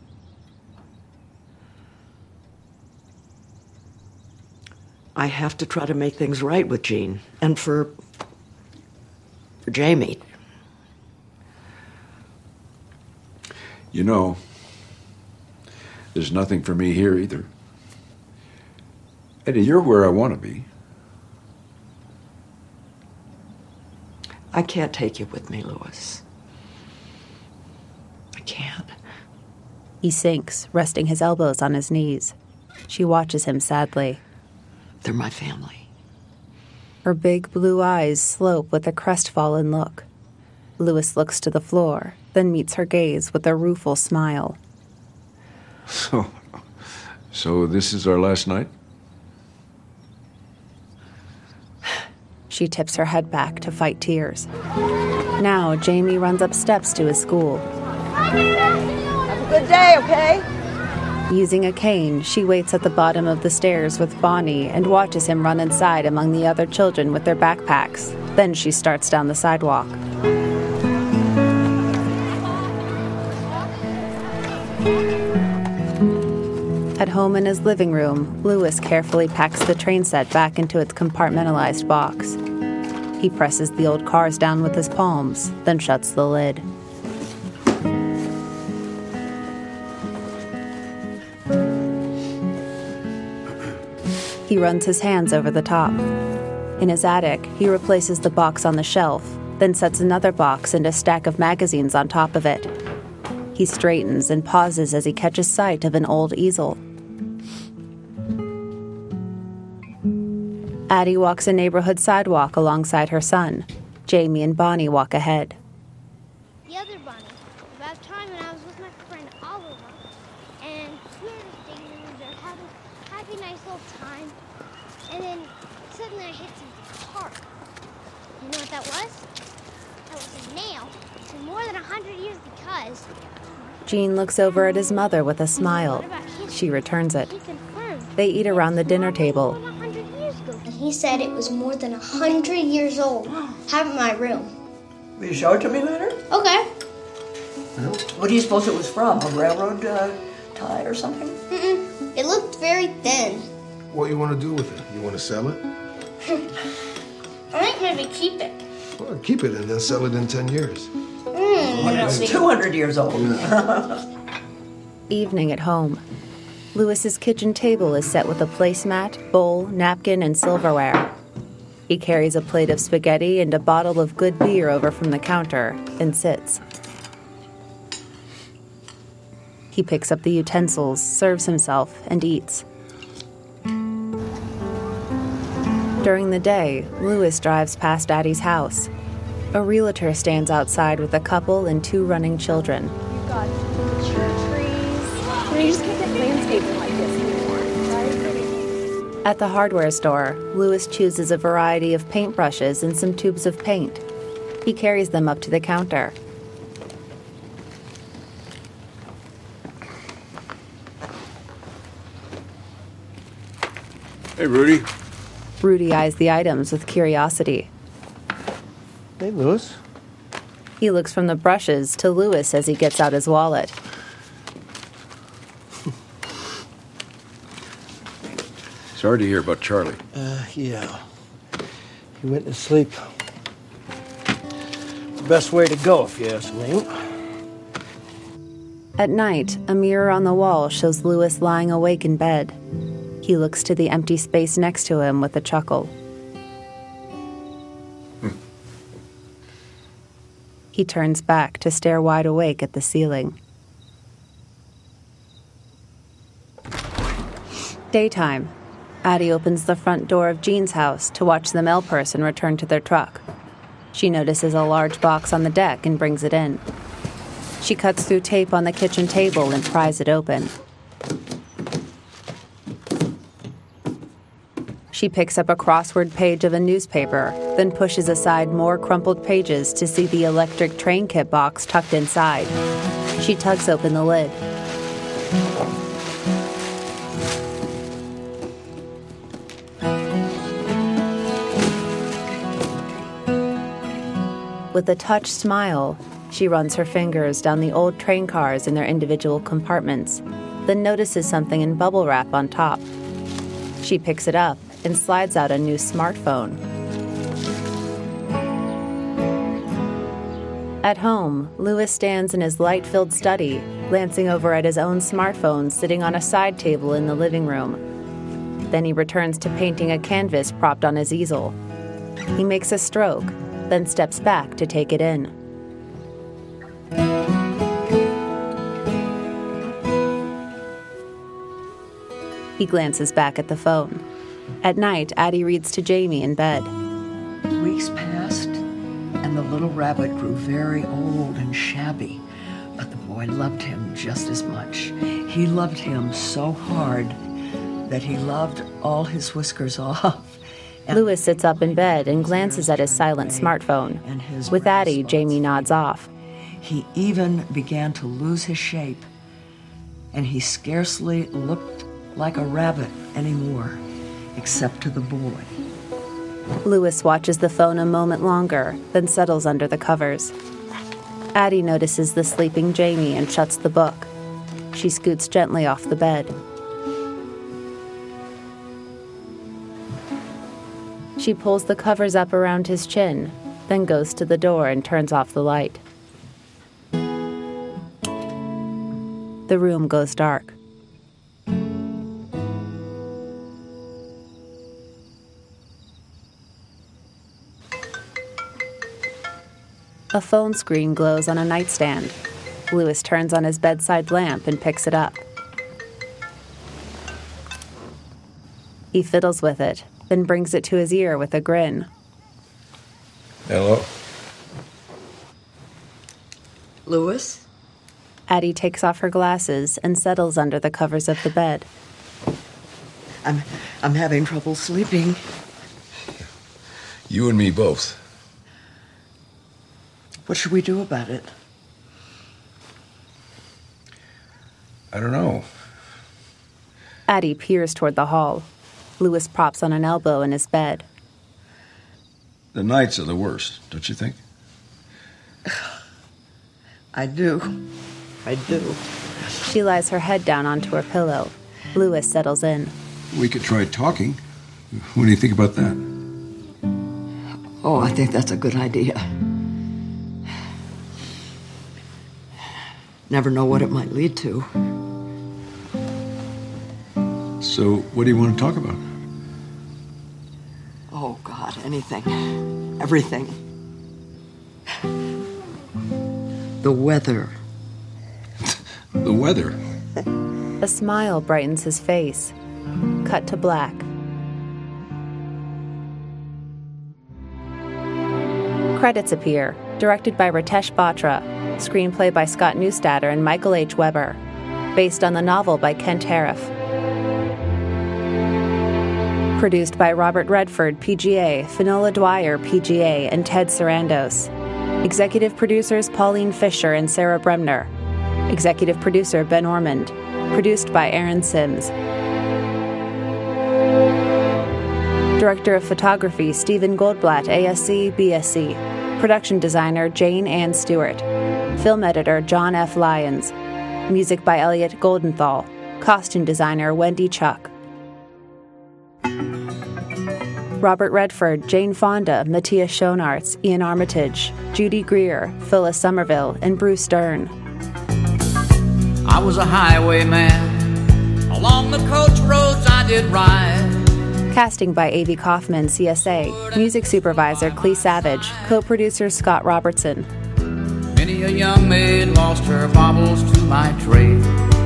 I have to try to make things right with Gene. And for... for Jamie. You know, there's nothing for me here either. Eddie, you're where I want to be. I can't take you with me, Louis. I can't. He sinks, resting his elbows on his knees. She watches him sadly. They're my family. Her big blue eyes slope with a crestfallen look. Louis looks to the floor, then meets her gaze with a rueful smile. So, so this is our last night? She tips her head back to fight tears. Now, Jamie runs up steps to his school. Have a good day, okay? Using a cane, she waits at the bottom of the stairs with Bonnie and watches him run inside among the other children with their backpacks. Then she starts down the sidewalk. At home in his living room, Louis carefully packs the train set back into its compartmentalized box. He presses the old cars down with his palms, then shuts the lid. He runs his hands over the top. In his attic, he replaces the box on the shelf, then sets another box and a stack of magazines on top of it. He straightens and pauses as he catches sight of an old easel. Addie walks a neighborhood sidewalk alongside her son. Jamie and Bonnie walk ahead. The other Bonnie, about time when I was with my friend Oliver, and we were just digging in the dirt, having a happy, nice little time, and then suddenly I hit some tarp. You know what that was? That was a nail to more than a hundred years because... Gene looks over at his mother with a smile. She returns it. They eat around the dinner table. He said it was more than a hundred years old. Have it in my room. Will you show it to me later? Okay. What do you suppose it was from? A railroad uh, tie or something? Mm-mm. It looked very thin. What you want to do with it? You want to sell it? I might maybe keep it. Well, keep it and then sell it in ten years. Mm. When it's two hundred years old. Evening at home. Louis's kitchen table is set with a placemat, bowl, napkin, and silverware. He carries a plate of spaghetti and a bottle of good beer over from the counter and sits. He picks up the utensils, serves himself, and eats. During the day, Louis drives past Addie's house. A realtor stands outside with a couple and two running children. You've got mature trees. You know, you just can't get landscaping like this anymore, right? At the hardware store, Louis chooses a variety of paintbrushes and some tubes of paint. He carries them up to the counter. Hey, Rudy. Rudy eyes the items with curiosity. Hey, Louis. He looks from the brushes to Louis as he gets out his wallet. Sorry to hear about Charlie. Uh, yeah. He went to sleep. The best way to go, if you ask me. At night, a mirror on the wall shows Louis lying awake in bed. He looks to the empty space next to him with a chuckle. He turns back to stare wide awake at the ceiling. Daytime. Addie opens the front door of Jean's house to watch the mail person return to their truck. She notices a large box on the deck and brings it in. She cuts through tape on the kitchen table and pries it open. She picks up a crossword page of a newspaper, then pushes aside more crumpled pages to see the electric train kit box tucked inside. She tugs open the lid. With a touched smile, she runs her fingers down the old train cars in their individual compartments, then notices something in bubble wrap on top. She picks it up and slides out a new smartphone. At home, Louis stands in his light-filled study, glancing over at his own smartphone sitting on a side table in the living room. Then he returns to painting a canvas propped on his easel. He makes a stroke, then steps back to take it in. He glances back at the phone. At night, Addie reads to Jamie in bed. Weeks passed, and the little rabbit grew very old and shabby, but the boy loved him just as much. He loved him so hard that he loved all his whiskers off. Louis sits up in bed and glances at his silent smartphone. With Addie, Jamie nods off. He even began to lose his shape, and he scarcely looked like a rabbit anymore, except to the boy. Louis watches the phone a moment longer, then settles under the covers. Addie notices the sleeping Jamie and shuts the book. She scoots gently off the bed. She pulls the covers up around his chin, then goes to the door and turns off the light. The room goes dark. A phone screen glows on a nightstand. Louis turns on his bedside lamp and picks it up. He fiddles with it, then brings it to his ear with a grin. Hello? Louis? Addie takes off her glasses and settles under the covers of the bed. I'm, I'm having trouble sleeping. You and me both. What should we do about it? I don't know. Addie peers toward the hall. Louis props on an elbow in his bed. The nights are the worst, don't you think? I do. I do. She lies her head down onto her pillow. Louis settles in. We could try talking. What do you think about that? Oh, I think that's a good idea. Never know what it might lead to. So, what do you want to talk about? Oh, God, anything. Everything. The weather. The weather? A smile brightens his face. Cut to black. Credits appear, directed by Ritesh Batra. Screenplay by Scott Neustadter and Michael H. Weber. Based on the novel by Kent Harif. Produced by Robert Redford, P G A, Finola Dwyer, P G A, and Ted Sarandos. Executive producers Pauline Fisher and Sarah Bremner. Executive producer Ben Ormond. Produced by Aaron Sims. Director of Photography Stephen Goldblatt, A S C, B S C. Production designer Jane Ann Stewart. Film editor John F. Lyons. Music by Elliot Goldenthal. Costume designer Wendy Chuck. Robert Redford, Jane Fonda, Matthias Schoenaerts, Ian Armitage, Judy Greer, Phyllis Somerville, and Bruce Dern. I was a highwayman. Along the coach roads I did ride. Casting by A V Kaufman, C S A. Music supervisor Clee Savage. Co-producer Scott Robertson. Many a young maid lost her baubles to my trade.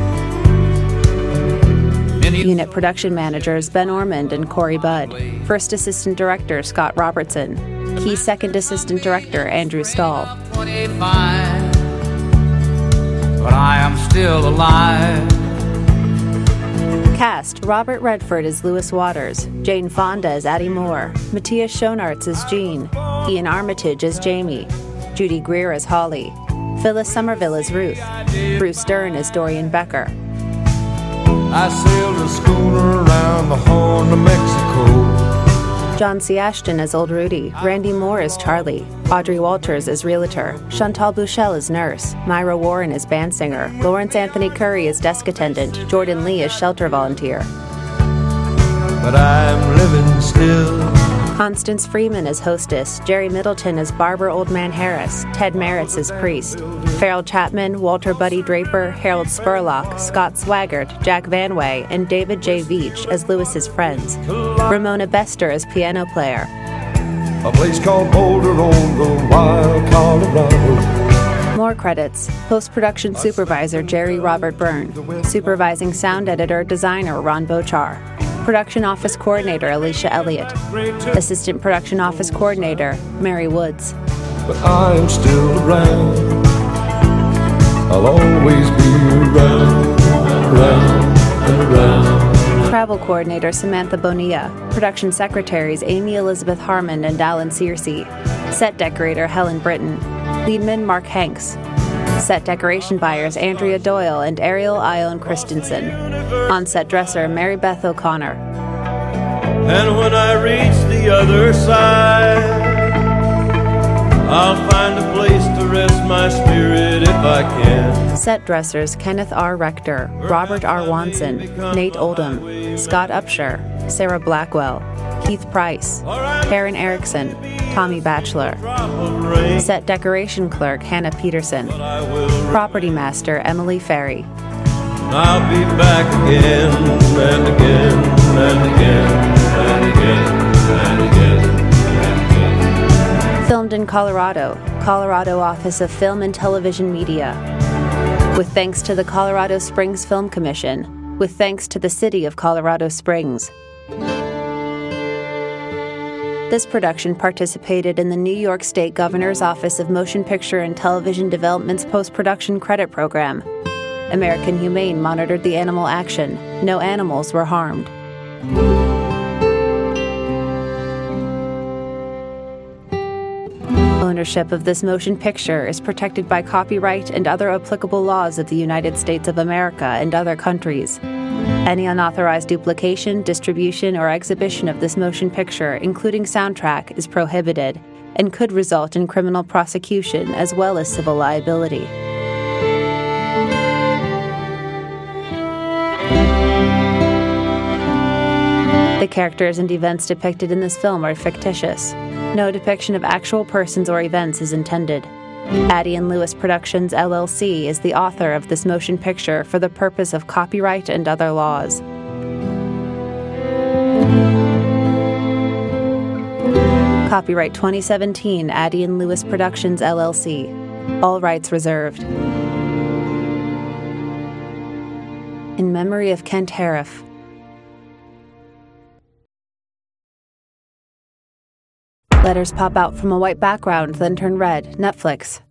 Many Unit production managers Ben Ormond and Corey Budd. First assistant director Scott Robertson. Key second assistant director Andrew Stahl. twenty-five, but I am still alive. Cast: Robert Redford as Louis Waters, Jane Fonda as Addie Moore, Matthias Schoenaerts as Jean, Ian Armitage as Jamie, Judy Greer as Holly, Phyllis Somerville as Ruth, Bruce Dern as Dorian Becker. I sailed a schooner around the Horn of Mexico. John C. Ashton as Old Rudy, Randy Moore as Charlie, Audrey Walters as Realtor, Chantal Bouchel as Nurse, Myra Warren as Band Singer, Lawrence Anthony Curry as Desk Attendant, Jordan Lee as Shelter Volunteer. But I'm living still Constance Freeman as hostess, Jerry Middleton as Barber Old Man Harris, Ted Merritts as priest, Farrell Chapman, Walter Buddy Draper, Harold Spurlock, Scott Swaggart, Jack Van Way, and David J. Veach as Lewis's friends, Ramona Bester as piano player. A place called Boulder on the wild Colorado. More credits. Post-production supervisor Jerry Robert Byrne. Supervising sound editor designer Ron Bochar. Production office coordinator Alicia Elliott. Assistant production office coordinator Mary Woods. But I am still around. I'll always be around, around, and around. Travel coordinator Samantha Bonilla. Production secretaries Amy Elizabeth Harmon and Alan Searcy. Set decorator Helen Britton. Leadman Mark Hanks. Set decoration buyers Andrea Doyle and Ariel Ione Christensen. On-set dresser Mary Beth O'Connor. And when I reach the other side, I'll find a place to rest my spirit if I can. Set dressers Kenneth R. Rector, Robert R. Wanson, Nate Oldham, Scott Upshur, Sarah Blackwell, Keith Price, Karen Erickson, Tommy Batchelor. Set decoration clerk Hannah Peterson. Property master Emily Ferry. I'll be back again and again and again and again and again and again. Filmed in Colorado, Colorado Office of Film and Television Media. With thanks to the Colorado Springs Film Commission. With thanks to the City of Colorado Springs. This production participated in the New York State Governor's Office of Motion Picture and Television Development's Post-Production Credit Program. American Humane monitored the animal action. No animals were harmed. Ownership of this motion picture is protected by copyright and other applicable laws of the United States of America and other countries. Any unauthorized duplication, distribution, or exhibition of this motion picture, including soundtrack, is prohibited and could result in criminal prosecution as well as civil liability. The characters and events depicted in this film are fictitious. No depiction of actual persons or events is intended. Addy and Lewis Productions, L L C is the author of this motion picture for the purpose of copyright and other laws. Copyright twenty seventeen, Addy and Lewis Productions, L L C. All rights reserved. In memory of Kent Harif. Letters pop out from a white background, then turn red. Netflix.